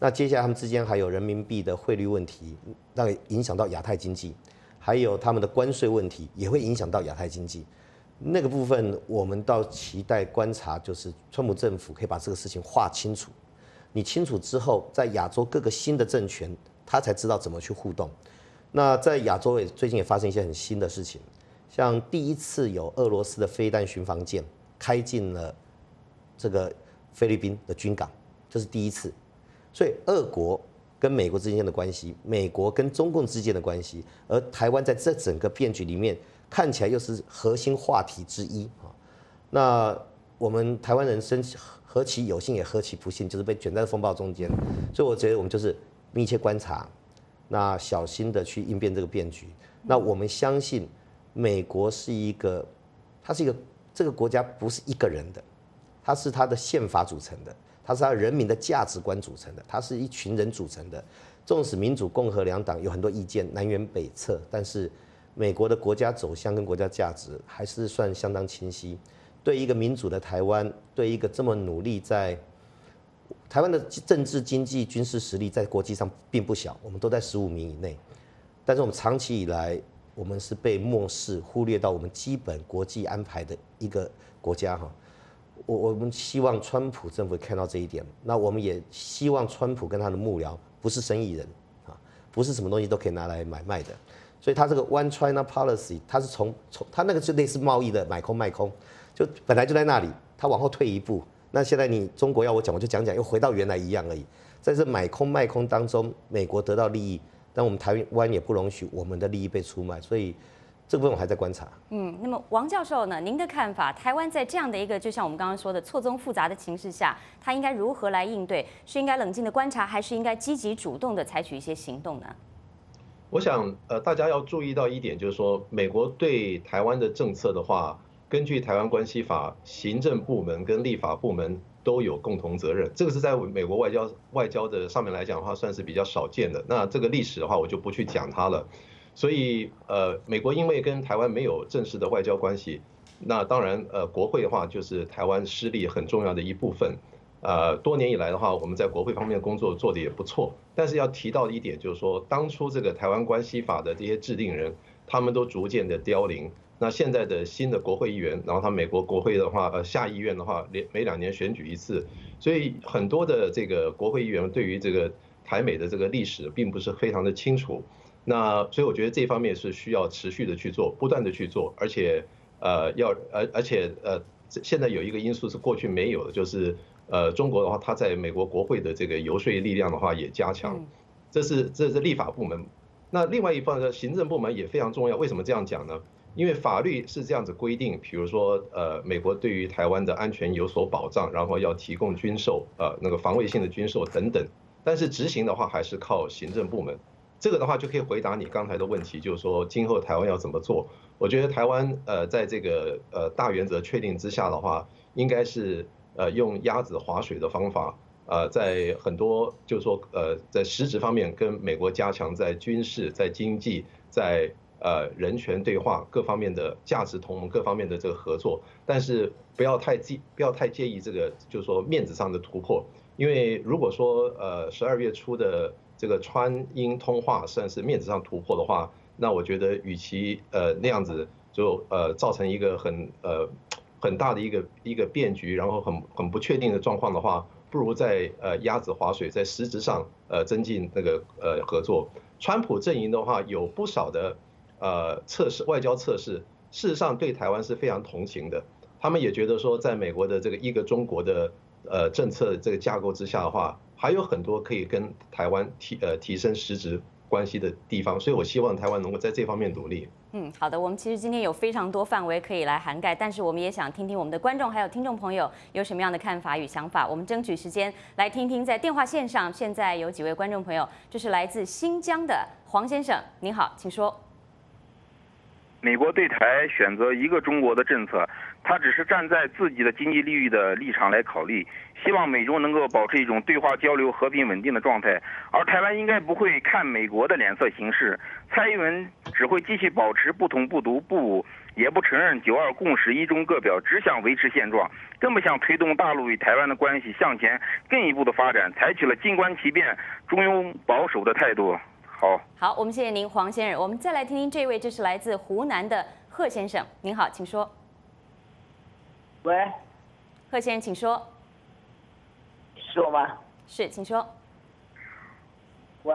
Speaker 17: 那接下来他们之间还有人民币的汇率问题，那影响到亚太经济，还有他们的关税问题也会影响到亚太经济。那个部分我们到期待观察，就是川普政府可以把这个事情划清楚。你清楚之后，在亚洲各个新的政权，他才知道怎么去互动。那在亚洲最近也发生一些很新的事情，像第一次有俄罗斯的飞弹巡防舰开进了这个菲律宾的军港，这是第一次。所以俄国跟美国之间的关系，美国跟中共之间的关系，而台湾在这整个变局里面看起来又是核心话题之一啊。那我们台湾人何其有幸也何其不幸，就是被卷在风暴中间。所以我觉得我们就是密切观察，那小心的去应变这个变局。那我们相信美国是一个，它是一个这个国家不是一个人的，它是它的宪法组成的。它是它人民的价值观组成的，它是一群人组成的。纵使民主、共和两党有很多意见，南辕北辙，但是美国的国家走向跟国家价值还是算相当清晰。对一个民主的台湾，对一个这么努力在台湾的政治、经济、军事实力在国际上并不小，我们都在15名以内。但是我们长期以来，我们是被漠视、忽略到我们基本国际安排的一个国家哈。我们希望川普政府看到这一点，那我们也希望川普跟他的幕僚不是生意人啊，不是什么东西都可以拿来买卖的。所以他这个 One China Policy， 他是从他那个就类似贸易的买空卖空，就本来就在那里，他往后退一步。那现在你中国要我讲，我就讲讲，又回到原来一样而已。在这买空卖空当中，美国得到利益，但我们台湾也不容许我们的利益被出卖，所以这部分我还在观察。
Speaker 1: 那么王教授呢？您的看法，台湾在这样的一个就像我们刚刚说的错综复杂的情势下，它应该如何来应对？是应该冷静的观察，还是应该积极主动的采取一些行动呢？
Speaker 18: 我想大家要注意到一点，就是说美国对台湾的政策的话，根据《台湾关系法》，行政部门跟立法部门都有共同责任。这个是在美国外交的上面来讲的话，算是比较少见的。那这个历史的话，我就不去讲它了。所以美国因为跟台湾没有正式的外交关系，那当然国会的话就是台湾势力很重要的一部分。多年以来的话，我们在国会方面的工作做得也不错。但是要提到一点，就是说当初这个《台湾关系法》的这些制定人，他们都逐渐的凋零。那现在的新的国会议员，然后他美国国会的话，下议院的话，每2年选举一次，所以很多的这个国会议员对于这个台美的这个历史并不是非常的清楚。那所以我觉得这方面是需要持续的去做，不断的去做，而且现在有一个因素是过去没有的，就是中国的话，它在美国国会的这个游说力量的话也加强，这是立法部门。那另外一方面，行政部门也非常重要。为什么这样讲呢？因为法律是这样子规定，比如说美国对于台湾的安全有所保障，然后要提供军售，那个防卫性的军售等等。但是执行的话还是靠行政部门。这个的话就可以回答你刚才的问题，就是说今后台湾要怎么做？我觉得台湾在这个大原则确定之下的话，应该是用鸭子划水的方法，在很多就是说在实质方面跟美国加强在军事、在经济、在人权对话各方面的价值同盟各方面的这个合作，但是不要太介意这个就是说面子上的突破，因为如果说12月初的这个川英通话算是面子上突破的话，那我觉得与其那样子就造成一个很大的一个变局，然后很不确定的状况的话，不如在鸭子划水，在实质上增进那个合作。川普阵营的话有不少的外交测试，事实上对台湾是非常同情的。他们也觉得说，在美国的这个一个中国的政策这个架构之下的话，还有很多可以跟台湾提升实质关系的地方，所以我希望台湾能够在这方面努力。
Speaker 1: 好的，我们其实今天有非常多范围可以来涵盖，但是我们也想听听我们的观众还有听众朋友有什么样的看法与想法。我们争取时间来听听，在电话线上现在有几位观众朋友，这是来自新疆的黄先生，您好，请说。
Speaker 19: 美国对台选择一个中国的政策，他只是站在自己的经济利益的立场来考虑，希望美中能够保持一种对话交流、和平稳定的状态，而台湾应该不会看美国的脸色行事。蔡英文只会继续保持不统不独不武，也不承认9·2共识一中各表，只想维持现状，更不想推动大陆与台湾的关系向前更一步的发展，采取了静观其变、中庸保守的态度。好，
Speaker 1: 我们谢谢您，黄先生。我们再来听听这位，这是来自湖南的贺先生。您好，请说。
Speaker 20: 喂，
Speaker 1: 贺先生，请说。
Speaker 20: 是我吗？
Speaker 1: 是，请说。
Speaker 20: 喂。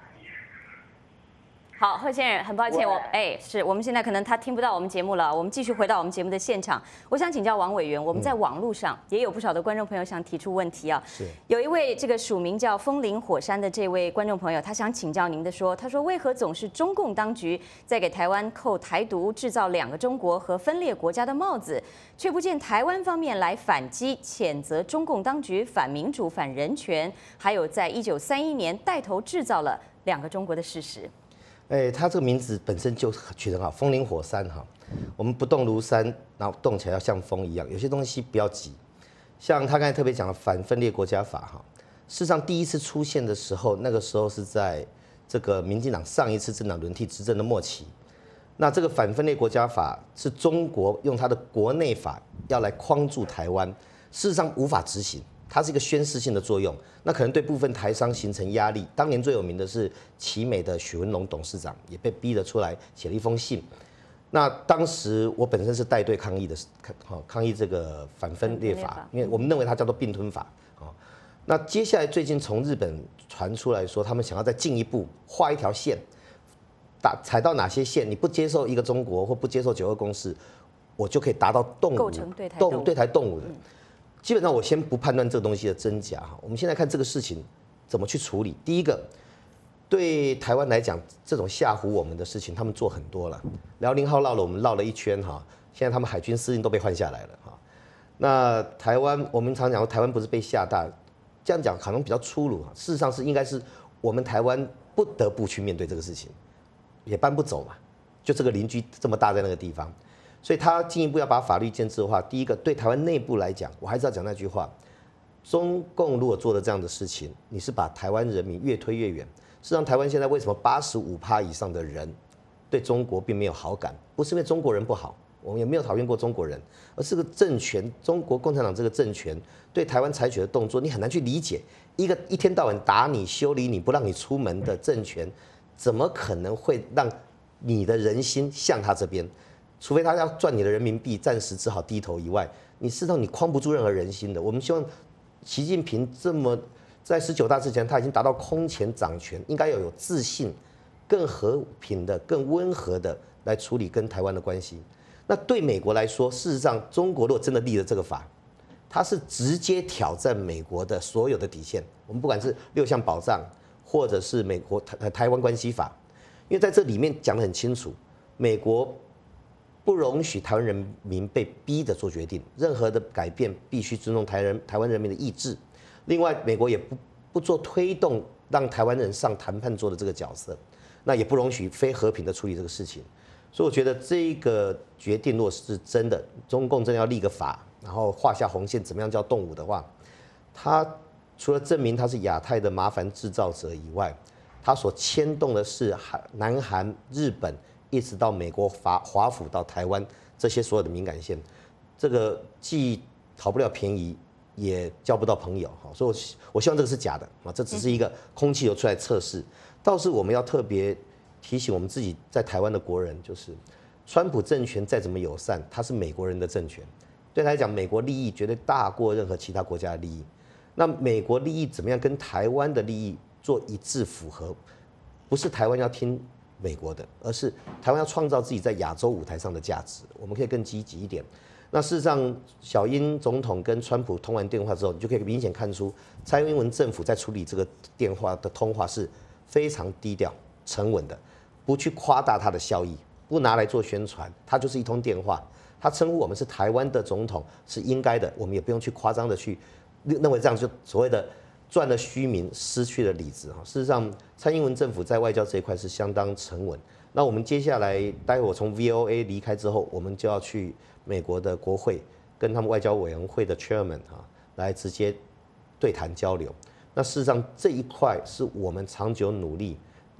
Speaker 1: 好，贺先生，很抱歉，我们现在可能他听不到我们节目了，我们继续回到我们节目的现场。我想请教王委员，我们在网络上也有不少的观众朋友想提出问题啊。
Speaker 17: 是。
Speaker 1: 有一位这个署名叫风林火山的这位观众朋友，他想请教您的他说为何总是中共当局在给台湾扣台独、制造2个中国和分裂国家的帽子，却不见台湾方面来反击，谴责中共当局反民主、反人权，还有在1931年带头制造了2个中国的事实。
Speaker 17: 他这个名字本身就取得好，风林火山哈。我们不动如山，然后动起来要像风一样。有些东西不要急，像他刚才特别讲的反分裂国家法哈。事实上，第一次出现的时候，那个时候是在这个民进党上一次政党轮替执政的末期。那这个反分裂国家法是中国用它的国内法要来框住台湾，事实上无法执行。它是一个宣示性的作用，那可能对部分台商形成压力。当年最有名的是奇美的许文龙董事长，也被逼了出来，写了一封信。那当时我本身是带队抗议这个反分裂法，因为我们认为它叫做并吞法。那接下来最近从日本传出来说，他们想要再进一步画一条线，踩到哪些线，你不接受一个中国或不接受9·2共识，我就可以达到构成对台动武的。基本上我先不判断这个东西的真假哈，我们现在看这个事情怎么去处理。第一个，对台湾来讲，这种吓唬我们的事情，他们做很多了。辽宁号绕了我们绕了一圈哈，现在他们海军司令都被换下来了哈。那台湾，我们常讲台湾不是被吓大，这样讲可能比较粗鲁，事实上应该是我们台湾不得不去面对这个事情，也搬不走嘛，就这个邻居这么大在那个地方。所以他进一步要把法律建制化。第一个，对台湾内部来讲，我还是要讲那句话：中共如果做了这样的事情，你是把台湾人民越推越远。事实上，台湾现在为什么85%以上的人对中国并没有好感？不是因为中国人不好，我们也没有讨厌过中国人，而是个政权，中国共产党这个政权对台湾采取的动作，你很难去理解。一天到晚打你、修理你、不让你出门的政权，怎么可能会让你的人心向他这边？除非他要赚你的人民币，暂时只好低头以外，你事实上你框不住任何人心的。我们希望习近平这么在19大之前，他已经达到空前掌权，应该要有自信、更和平的、更温和的来处理跟台湾的关系。那对美国来说，事实上中国如果真的立了这个法，它是直接挑战美国的所有的底线。我们不管是6项保障，或者是美国台湾关系法，因为在这里面讲得很清楚，美国不容许台湾人民被逼着做决定，任何的改变必须尊重台湾人民的意志。另外，美国也不做推动让台湾人上谈判桌的这个角色，那也不容许非和平的处理这个事情。所以我觉得这个决定，如果是真的，中共真的要立个法，然后画下红线，怎么样叫动武的话，他除了证明他是亚太的麻烦制造者以外，他所牵动的是南韩、日本。一直到美国华府到台湾这些所有的敏感线，这个既讨不了便宜，也交不到朋友。所以我希望这个是假的啊，这只是一个空气流出来测试。倒是我们要特别提醒我们自己在台湾的国人，就是川普政权再怎么友善，他是美国人的政权，对他来讲，美国利益绝对大过任何其他国家的利益。那美国利益怎么样跟台湾的利益做一致符合？不是台湾要听美国的，而是台湾要创造自己在亚洲舞台上的价值，我们可以更积极一点。那事实上，小英总统跟川普通完电话之后，你就可以明显看出，蔡英文政府在处理这个电话的通话是非常低调、沉稳的，不去夸大它的效益，不拿来做宣传，它就是一通电话。他称呼我们是台湾的总统是应该的，我们也不用去夸张的去认为这样就所谓的赚了虚名，失去了理智哈。事实上，蔡英文政府在外交这一块是相当沉稳。那我们接下来，待会我从 VOA 离开之后，我们就要去美国的国会，跟他们外交委员会的 chairman 来直接对谈交流。那事实上这一块是我们长久努力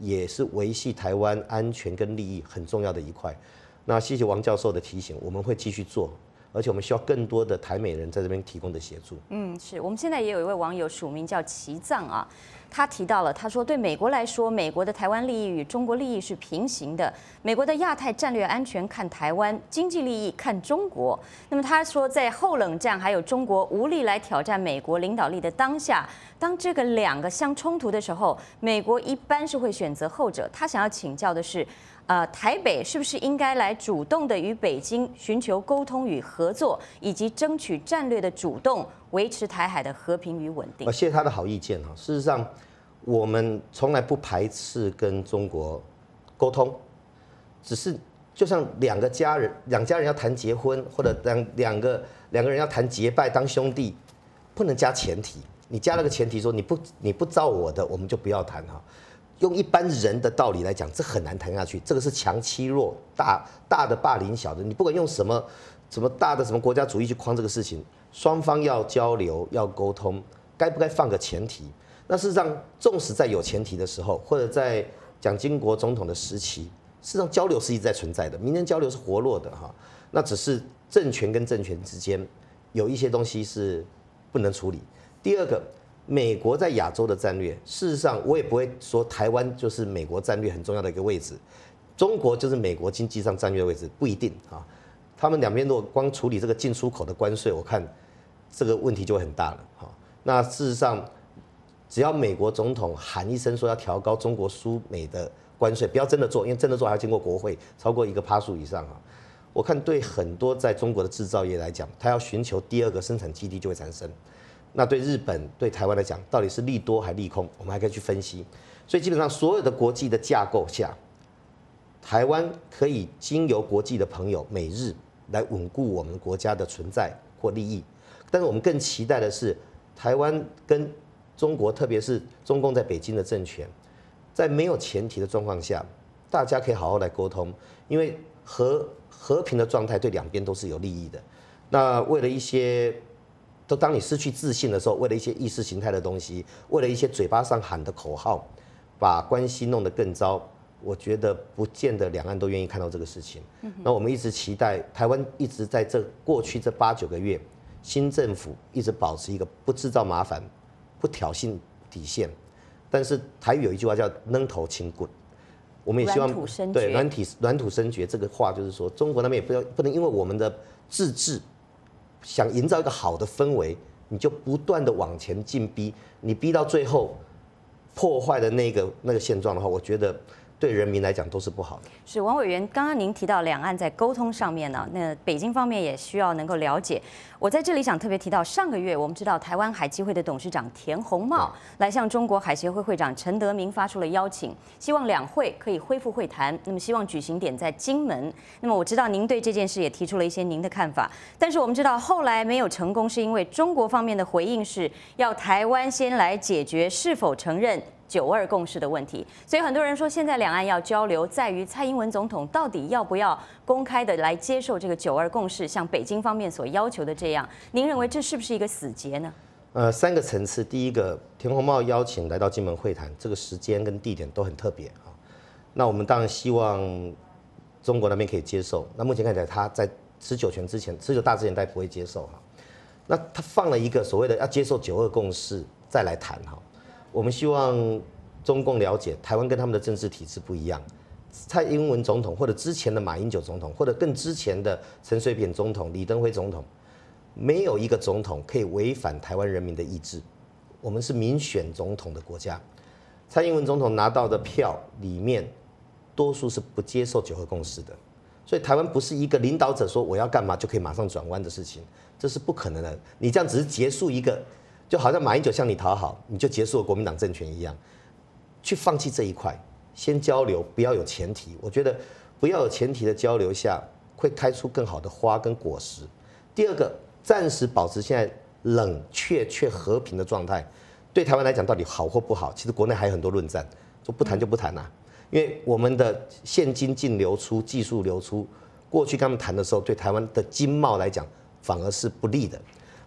Speaker 17: 也是维系台湾安全跟利益很重要的一块。那谢谢王教授的提醒，我们会继续做，而且我们需要更多的台美人在这边提供的协助。
Speaker 1: 是我们现在也有一位网友署名叫齐藏啊，他提到了，他说对美国来说，美国的台湾利益与中国利益是平行的，美国的亚太战略安全看台湾，经济利益看中国。那么他说，在后冷战还有中国无力来挑战美国领导力的当下，当这个两个相冲突的时候，美国一般是会选择后者。他想要请教的是，台北是不是应该来主动的与北京寻求沟通与合作，以及争取战略的主动，维持台海的和平与稳定？
Speaker 17: 谢谢他的好意见哈。事实上，我们从来不排斥跟中国沟通，只是就像两家人要谈结婚，或者两个人要谈结拜当兄弟，不能加前提。你加了个前提说你不照我的，我们就不要谈哈。用一般人的道理来讲，这很难谈下去。这个是强欺弱，大的霸凌小的。你不管用什么大的什么国家主义去框这个事情，双方要交流要沟通，该不该放个前提？那事实上，纵使在有前提的时候，或者在蒋经国总统的时期，事实上交流是一直在存在的，民间交流是活络的哈。那只是政权跟政权之间有一些东西是不能处理。第二个。美国在亚洲的战略，事实上我也不会说台湾就是美国战略很重要的一个位置，中国就是美国经济上战略位置，不一定啊。他们两边如果光处理这个进出口的关税，我看这个问题就会很大了。那事实上，只要美国总统喊一声说要调高中国输美的关税，不要真的做，因为真的做还要经过国会超过1%以上啊。我看对很多在中国的制造业来讲，他要寻求第二个生产基地就会产生。那对日本、对台湾来讲，到底是利多还利空，我们还可以去分析。所以基本上所有的国际的架构下，台湾可以经由国际的朋友美日来稳固我们国家的存在或利益。但是我们更期待的是，台湾跟中国，特别是中共在北京的政权，在没有前提的状况下，大家可以好好来沟通，因为和平的状态对两边都是有利益的。那为了一些当你失去自信的时候，为了一些意识形态的东西，为了一些嘴巴上喊的口号，把关系弄得更糟，我觉得不见得两岸都愿意看到这个事情。那我们一直期待台湾一直在过去这8、9个月，新政府一直保持一个不制造麻烦、不挑衅底线。但是台语有一句话叫“扔头轻棍”，我们也希望对软土生绝这个话，就是说中国那边也不能因为我们的自治。想营造一个好的氛围，你就不断的往前进逼，你逼到最后破坏的那个现状的话，我觉得对人民来讲都是不好的。
Speaker 1: 是王委员，刚刚您提到两岸在沟通上面呢，那北京方面也需要能够了解。我在这里想特别提到，上个月我们知道台湾海基会的董事长田宏茂来向中国海协会会长陈德明发出了邀请，希望两会可以恢复会谈，那么希望举行点在金门。那么我知道您对这件事也提出了一些您的看法，但是我们知道后来没有成功，是因为中国方面的回应是要台湾先来解决是否承认9·2共识的问题，所以很多人说，现在两岸要交流，在于蔡英文总统到底要不要公开的来接受这个9·2共识，像北京方面所要求的这样。您认为这是不是一个死结呢
Speaker 17: ？3个层次，第一个，田宏茂邀请来到金门会谈，这个时间跟地点都很特别啊。那我们当然希望中国那边可以接受。那目前看起来，他在持久权之前，持久大之前，他不会接受哈。那他放了一个所谓的要接受9·2共识再来谈哈。我们希望中共了解，台湾跟他们的政治体制不一样。蔡英文总统，或者之前的马英九总统，或者更之前的陈水扁总统、李登辉总统，没有一个总统可以违反台湾人民的意志。我们是民选总统的国家，蔡英文总统拿到的票里面，多数是不接受9·2共识的。所以台湾不是一个领导者说我要干嘛就可以马上转弯的事情，这是不可能的。你这样只是结束一个。就好像马英九向你讨好，你就结束了国民党政权一样，去放弃这一块，先交流，不要有前提。我觉得不要有前提的交流下，会开出更好的花跟果实。第二个，暂时保持现在冷却却和平的状态，对台湾来讲到底好或不好？其实国内还有很多论战，说不谈就不谈啊，因为我们的现金净流出、技术流出，过去跟他们谈的时候，对台湾的经贸来讲反而是不利的。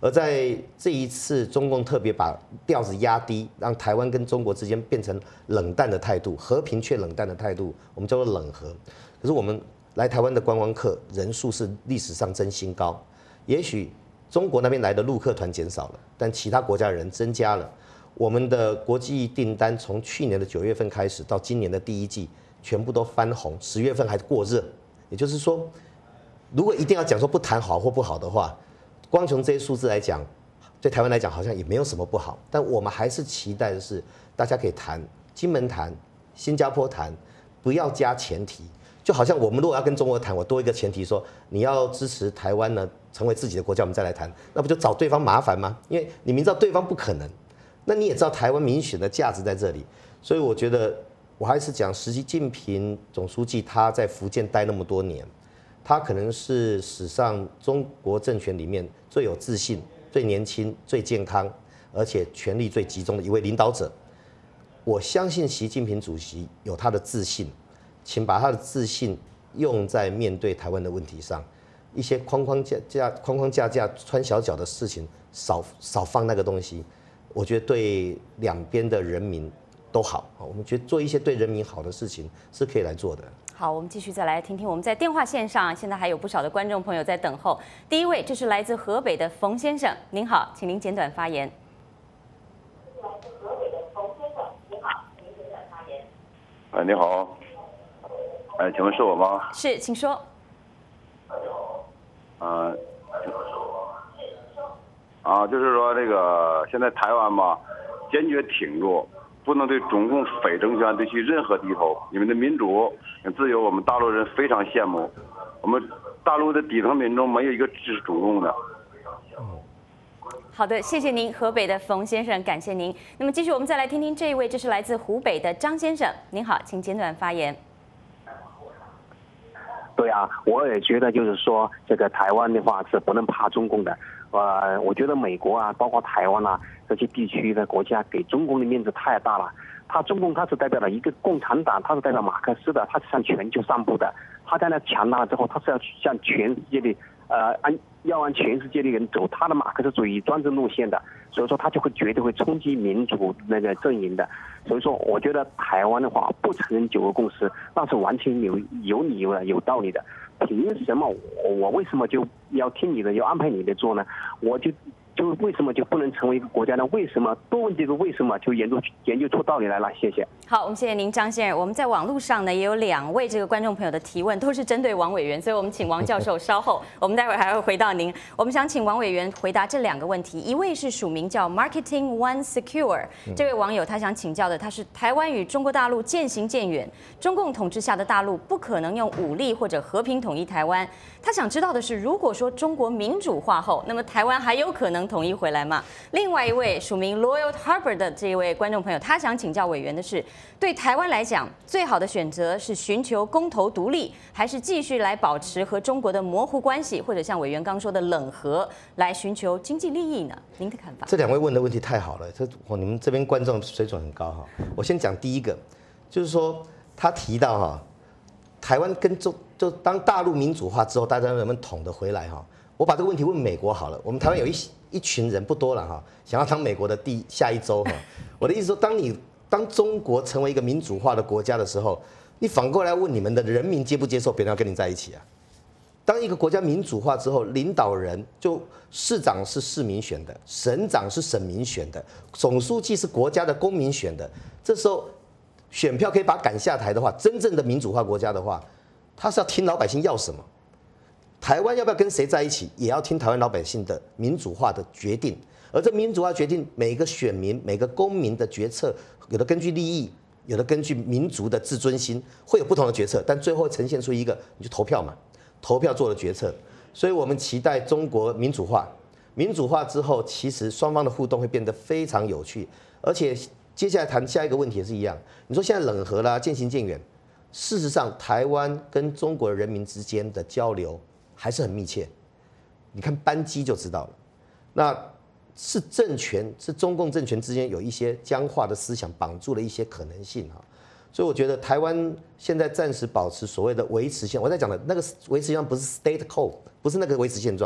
Speaker 17: 而在这一次，中共特别把调子压低，让台湾跟中国之间变成冷淡的态度，和平却冷淡的态度，我们叫做冷和。可是我们来台湾的观光客人数是历史上真新高，也许中国那边来的陆客团减少了，但其他国家的人增加了。我们的国际订单从去年的9月份开始到今年的第1季，全部都翻红，10月份还过热。也就是说，如果一定要讲说不谈好或不好的话，光从这些数字来讲，对台湾来讲好像也没有什么不好。但我们还是期待的是，大家可以谈金门谈、新加坡谈，不要加前提。就好像我们如果要跟中国谈，我多一个前提说你要支持台湾呢成为自己的国家，我们再来谈，那不就找对方麻烦吗？因为你明知道对方不可能，那你也知道台湾民选的价值在这里，所以我觉得我还是讲习近平总书记他在福建待那么多年，他可能是史上中国政权里面最有自信、最年轻、最健康，而且权力最集中的一位领导者。我相信习近平主席有他的自信，请把他的自信用在面对台湾的问题上，一些框框架架穿小脚的事情少放那个东西，我觉得对两边的人民都好。我们觉得做一些对人民好的事情是可以来做的。
Speaker 1: 好，我们继续再来听听我们在电话线上，现在还有不少的观众朋友在等候。第一位，这是来自河北的冯先生，您好，请您简短发言。
Speaker 21: 你好，请问是我吗？
Speaker 1: 是，请说。
Speaker 21: 就是说这个现在台湾嘛，坚决挺住，不能对中共匪政权对其任何低头。你们的民主跟自由，我们大陆人非常羡慕。我们大陆的底层民众没有一个支持中共的。
Speaker 1: 好的，谢谢您，河北的冯先生，感谢您。那么继续，我们再来听听这一位，这是来自湖北的张先生，您好，请简短发言。
Speaker 22: 对啊，我也觉得就是说，这个台湾的话是不能怕中共的。我觉得美国啊，包括台湾啊这些地区的国家给中共的面子太大了。中共他是代表了一个共产党，他是代表马克思的，他是向全球散布的。他在那强大了之后，他是要向全世界的按全世界的人走他的马克思主义专制路线的，所以说他就会绝对会冲击民主那个阵营的。所以说，我觉得台湾的话不承认9个共识，那是完全有理由的、有道理的。凭什么我为什么就要听你的，要安排你的做呢？我就为什么就不能成为一个国家呢？为什么多问这个为什么就研究出道理来了？谢谢。
Speaker 1: 好，我们谢谢您，张先生。我们在网络上呢也有2位这个观众朋友的提问，都是针对王委员，所以我们请王教授稍后，我们待会儿还会回到您。我们想请王委员回答这2个问题。一位是署名叫 Marketing One Secure 这位网友，他想请教的，他是台湾与中国大陆渐行渐远，中共统治下的大陆不可能用武力或者和平统一台湾。他想知道的是，如果说中国民主化后，那么台湾还有可能统一回来吗？另外一位署名 Loyal Harbor 的这一位观众朋友，他想请教委员的是，对台湾来讲，最好的选择是寻求公投独立，还是继续来保持和中国的模糊关系，或者像委员刚说的冷和，来寻求经济利益呢？您的看法？
Speaker 17: 这2位问的问题太好了，你们这边观众水准很高哈。我先讲第一个，就是说他提到哈，台湾跟就当大陆民主化之后，大家能不能统得回来哈？我把这个问题问美国好了。我们台湾有一群人不多了哈，想要当美国的下一州哈。我的意思说，当中国成为一个民主化的国家的时候，你反过来问你们的人民接不接受别人要跟你在一起啊？当一个国家民主化之后，领导人就市长是市民选的，省长是省民选的，总书记是国家的公民选的。这时候选票可以把他赶下台的话，真正的民主化国家的话，他是要听老百姓要什么。台湾要不要跟谁在一起，也要听台湾老百姓的民主化的决定。而这民主化决定，每个选民、每个公民的决策，有的根据利益，有的根据民族的自尊心，会有不同的决策，但最后呈现出一个，你就投票嘛，投票做了决策。所以我们期待中国民主化，民主化之后，其实双方的互动会变得非常有趣，而且接下来谈下一个问题也是一样。你说现在冷和啦，渐行渐远，事实上，台湾跟中国人民之间的交流还是很密切，你看班机就知道了。那是政权，是中共政权之间有一些僵化的思想绑住了一些可能性哈，所以我觉得台湾现在暂时保持所谓的维持现，我在讲的那个维持现状不是 state code， 不是那个维持现状，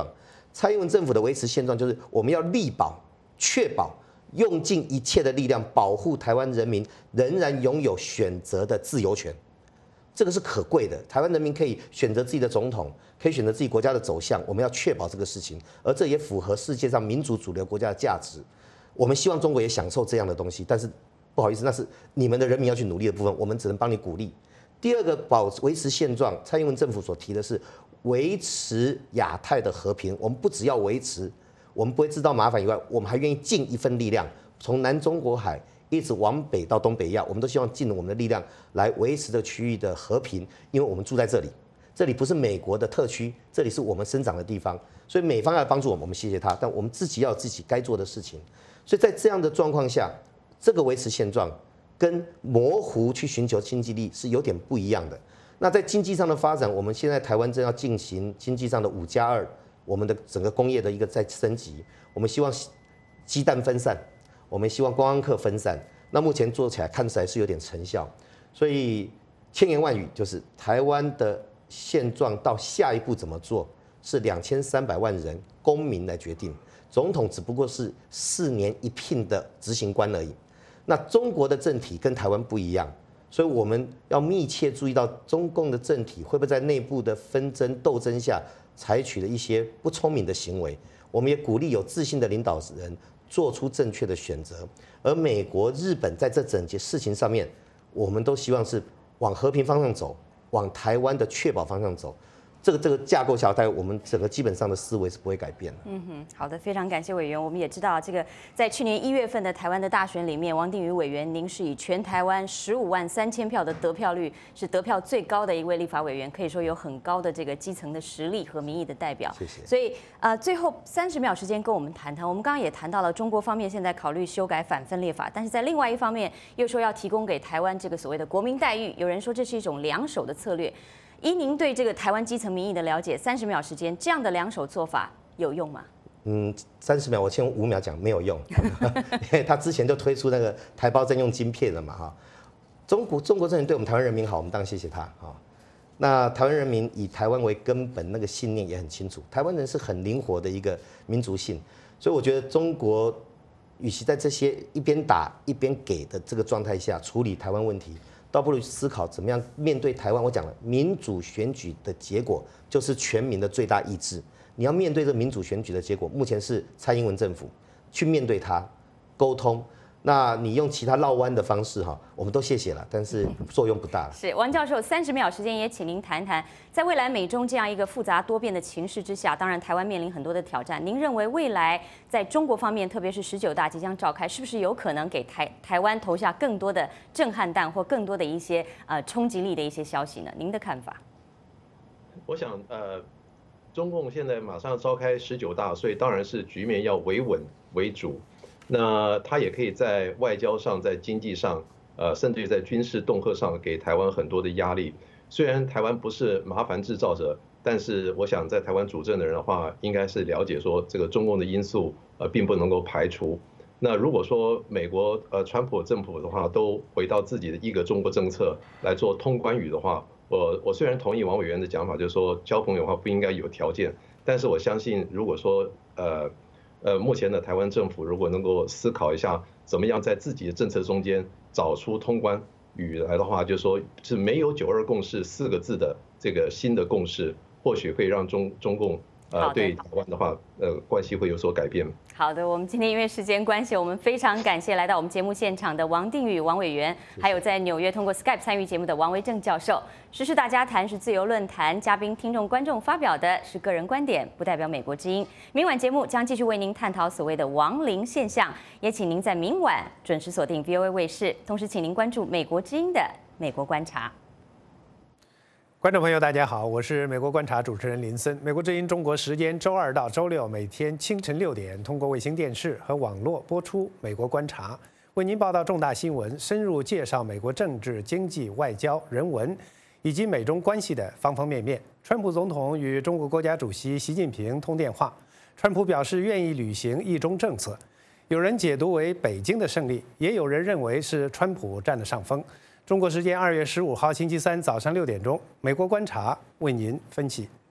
Speaker 17: 蔡英文政府的维持现状就是我们要力保、确保。用尽一切的力量保护台湾人民仍然拥有选择的自由权，这个是可贵的。台湾人民可以选择自己的总统，可以选择自己国家的走向，我们要确保这个事情，而这也符合世界上民主主流国家的价值。我们希望中国也享受这样的东西，但是不好意思，那是你们的人民要去努力的部分，我们只能帮你鼓励。第二个维持现状，蔡英文政府所提的是维持亚太的和平，我们不只要维持。我们不会制造麻烦以外，我们还愿意尽一份力量，从南中国海一直往北到东北亚，我们都希望尽我们的力量来维持这个区域的和平，因为我们住在这里，这里不是美国的特区，这里是我们生长的地方，所以美方要帮助我们，我们谢谢他，但我们自己要有自己该做的事情。所以在这样的状况下，这个维持现状跟模糊去寻求经济利益是有点不一样的。那在经济上的发展，我们现在台湾正要进行经济上的5+2。我们的整个工业的一个再升级，我们希望鸡蛋分散，我们希望观光客分散。那目前做起来看起来是有点成效，所以千言万语就是台湾的现状到下一步怎么做，是2300万人公民来决定，总统只不过是4年一聘的执行官而已。那中国的政体跟台湾不一样，所以我们要密切注意到中共的政体会不会在内部的纷争斗争下。采取了一些不聪明的行为，我们也鼓励有自信的领导人做出正确的选择。而美国、日本在这整件事情上面，我们都希望是往和平方向走，往台湾的确保方向走。这个架构下，我们整个基本上的思维是不会改变的。
Speaker 1: 好的，非常感谢委员。我们也知道，这个在去年1月份的台湾的大选里面，王定宇委员，您是以全台湾153000票的得票率，是得票最高的一位立法委员，可以说有很高的这个基层的实力和民意的代表。
Speaker 17: 谢谢。
Speaker 1: 所以最后30秒时间跟我们谈谈，我们刚刚也谈到了中国方面现在考虑修改反分裂法，但是在另外一方面又说要提供给台湾这个所谓的国民待遇，有人说这是一种两手的策略。依您对这个台湾基层民意的了解，30秒时间，这样的两手做法有用吗
Speaker 17: ？30秒，我先用5秒讲没有用，因为他之前就推出那个台胞证用晶片了嘛哈。中国政权对我们台湾人民好，我们当然谢谢他哈。那台湾人民以台湾为根本，那个信念也很清楚，台湾人是很灵活的一个民族性，所以我觉得中国与其在这些一边打一边给的这个状态下处理台湾问题。倒不如思考怎么样面对台湾。我讲了，民主选举的结果就是全民的最大意志。你要面对这民主选举的结果，目前是蔡英文政府去面对它，沟通。那你用其他绕弯的方式哈，我们都谢谢了，但是作用不大了。
Speaker 1: 是王教授，30秒时间也请您谈谈，在未来美中这样一个复杂多变的情势之下，当然台湾面临很多的挑战。您认为未来在中国方面，特别是19大即将召开，是不是有可能给台湾投下更多的震撼弹，或更多的一些冲击力的一些消息呢？您的看法？
Speaker 18: 我想中共现在马上召开19大，所以当然是局面要维稳为主。那他也可以在外交上、在经济上，甚至于在军事恫吓上给台湾很多的压力。虽然台湾不是麻烦制造者，但是我想在台湾主政的人的话，应该是了解说这个中共的因素，并不能够排除。那如果说美国川普政府的话，都回到自己的一个中国政策来做通关语的话，我虽然同意王委员的讲法，就是说交朋友的话不应该有条件，但是我相信如果说目前的台湾政府如果能够思考一下，怎么样在自己的政策中间找出通关语来的话，就是说是没有9·2共识4个字的这个新的共识，或许会让中共对台湾的话关系会有所改变。
Speaker 1: 好的，我们今天因为时间关系，我们非常感谢来到我们节目现场的王定宇王委员，还有在纽约通过 Skype 参与节目的王维正教授。时事大家谈是自由论坛，嘉宾、听众、观众发表的是个人观点，不代表美国之音。明晚节目将继续为您探讨所谓的亡灵现象，也请您在明晚准时锁定 VOA 卫视，同时请您关注美国之音的美国观察。
Speaker 2: 观众朋友，大家好，我是美国观察主持人林森。美国之音中国时间周2到周6每天清晨6点，通过卫星电视和网络播出《美国观察》，为您报道重大新闻，深入介绍美国政治、经济、外交、人文以及美中关系的方方面面。川普总统与中国国家主席习近平通电话，川普表示愿意履行一中政策，有人解读为北京的胜利，也有人认为是川普占了上风。中国时间2月15号星期三早上6点钟，美国观察为您分析。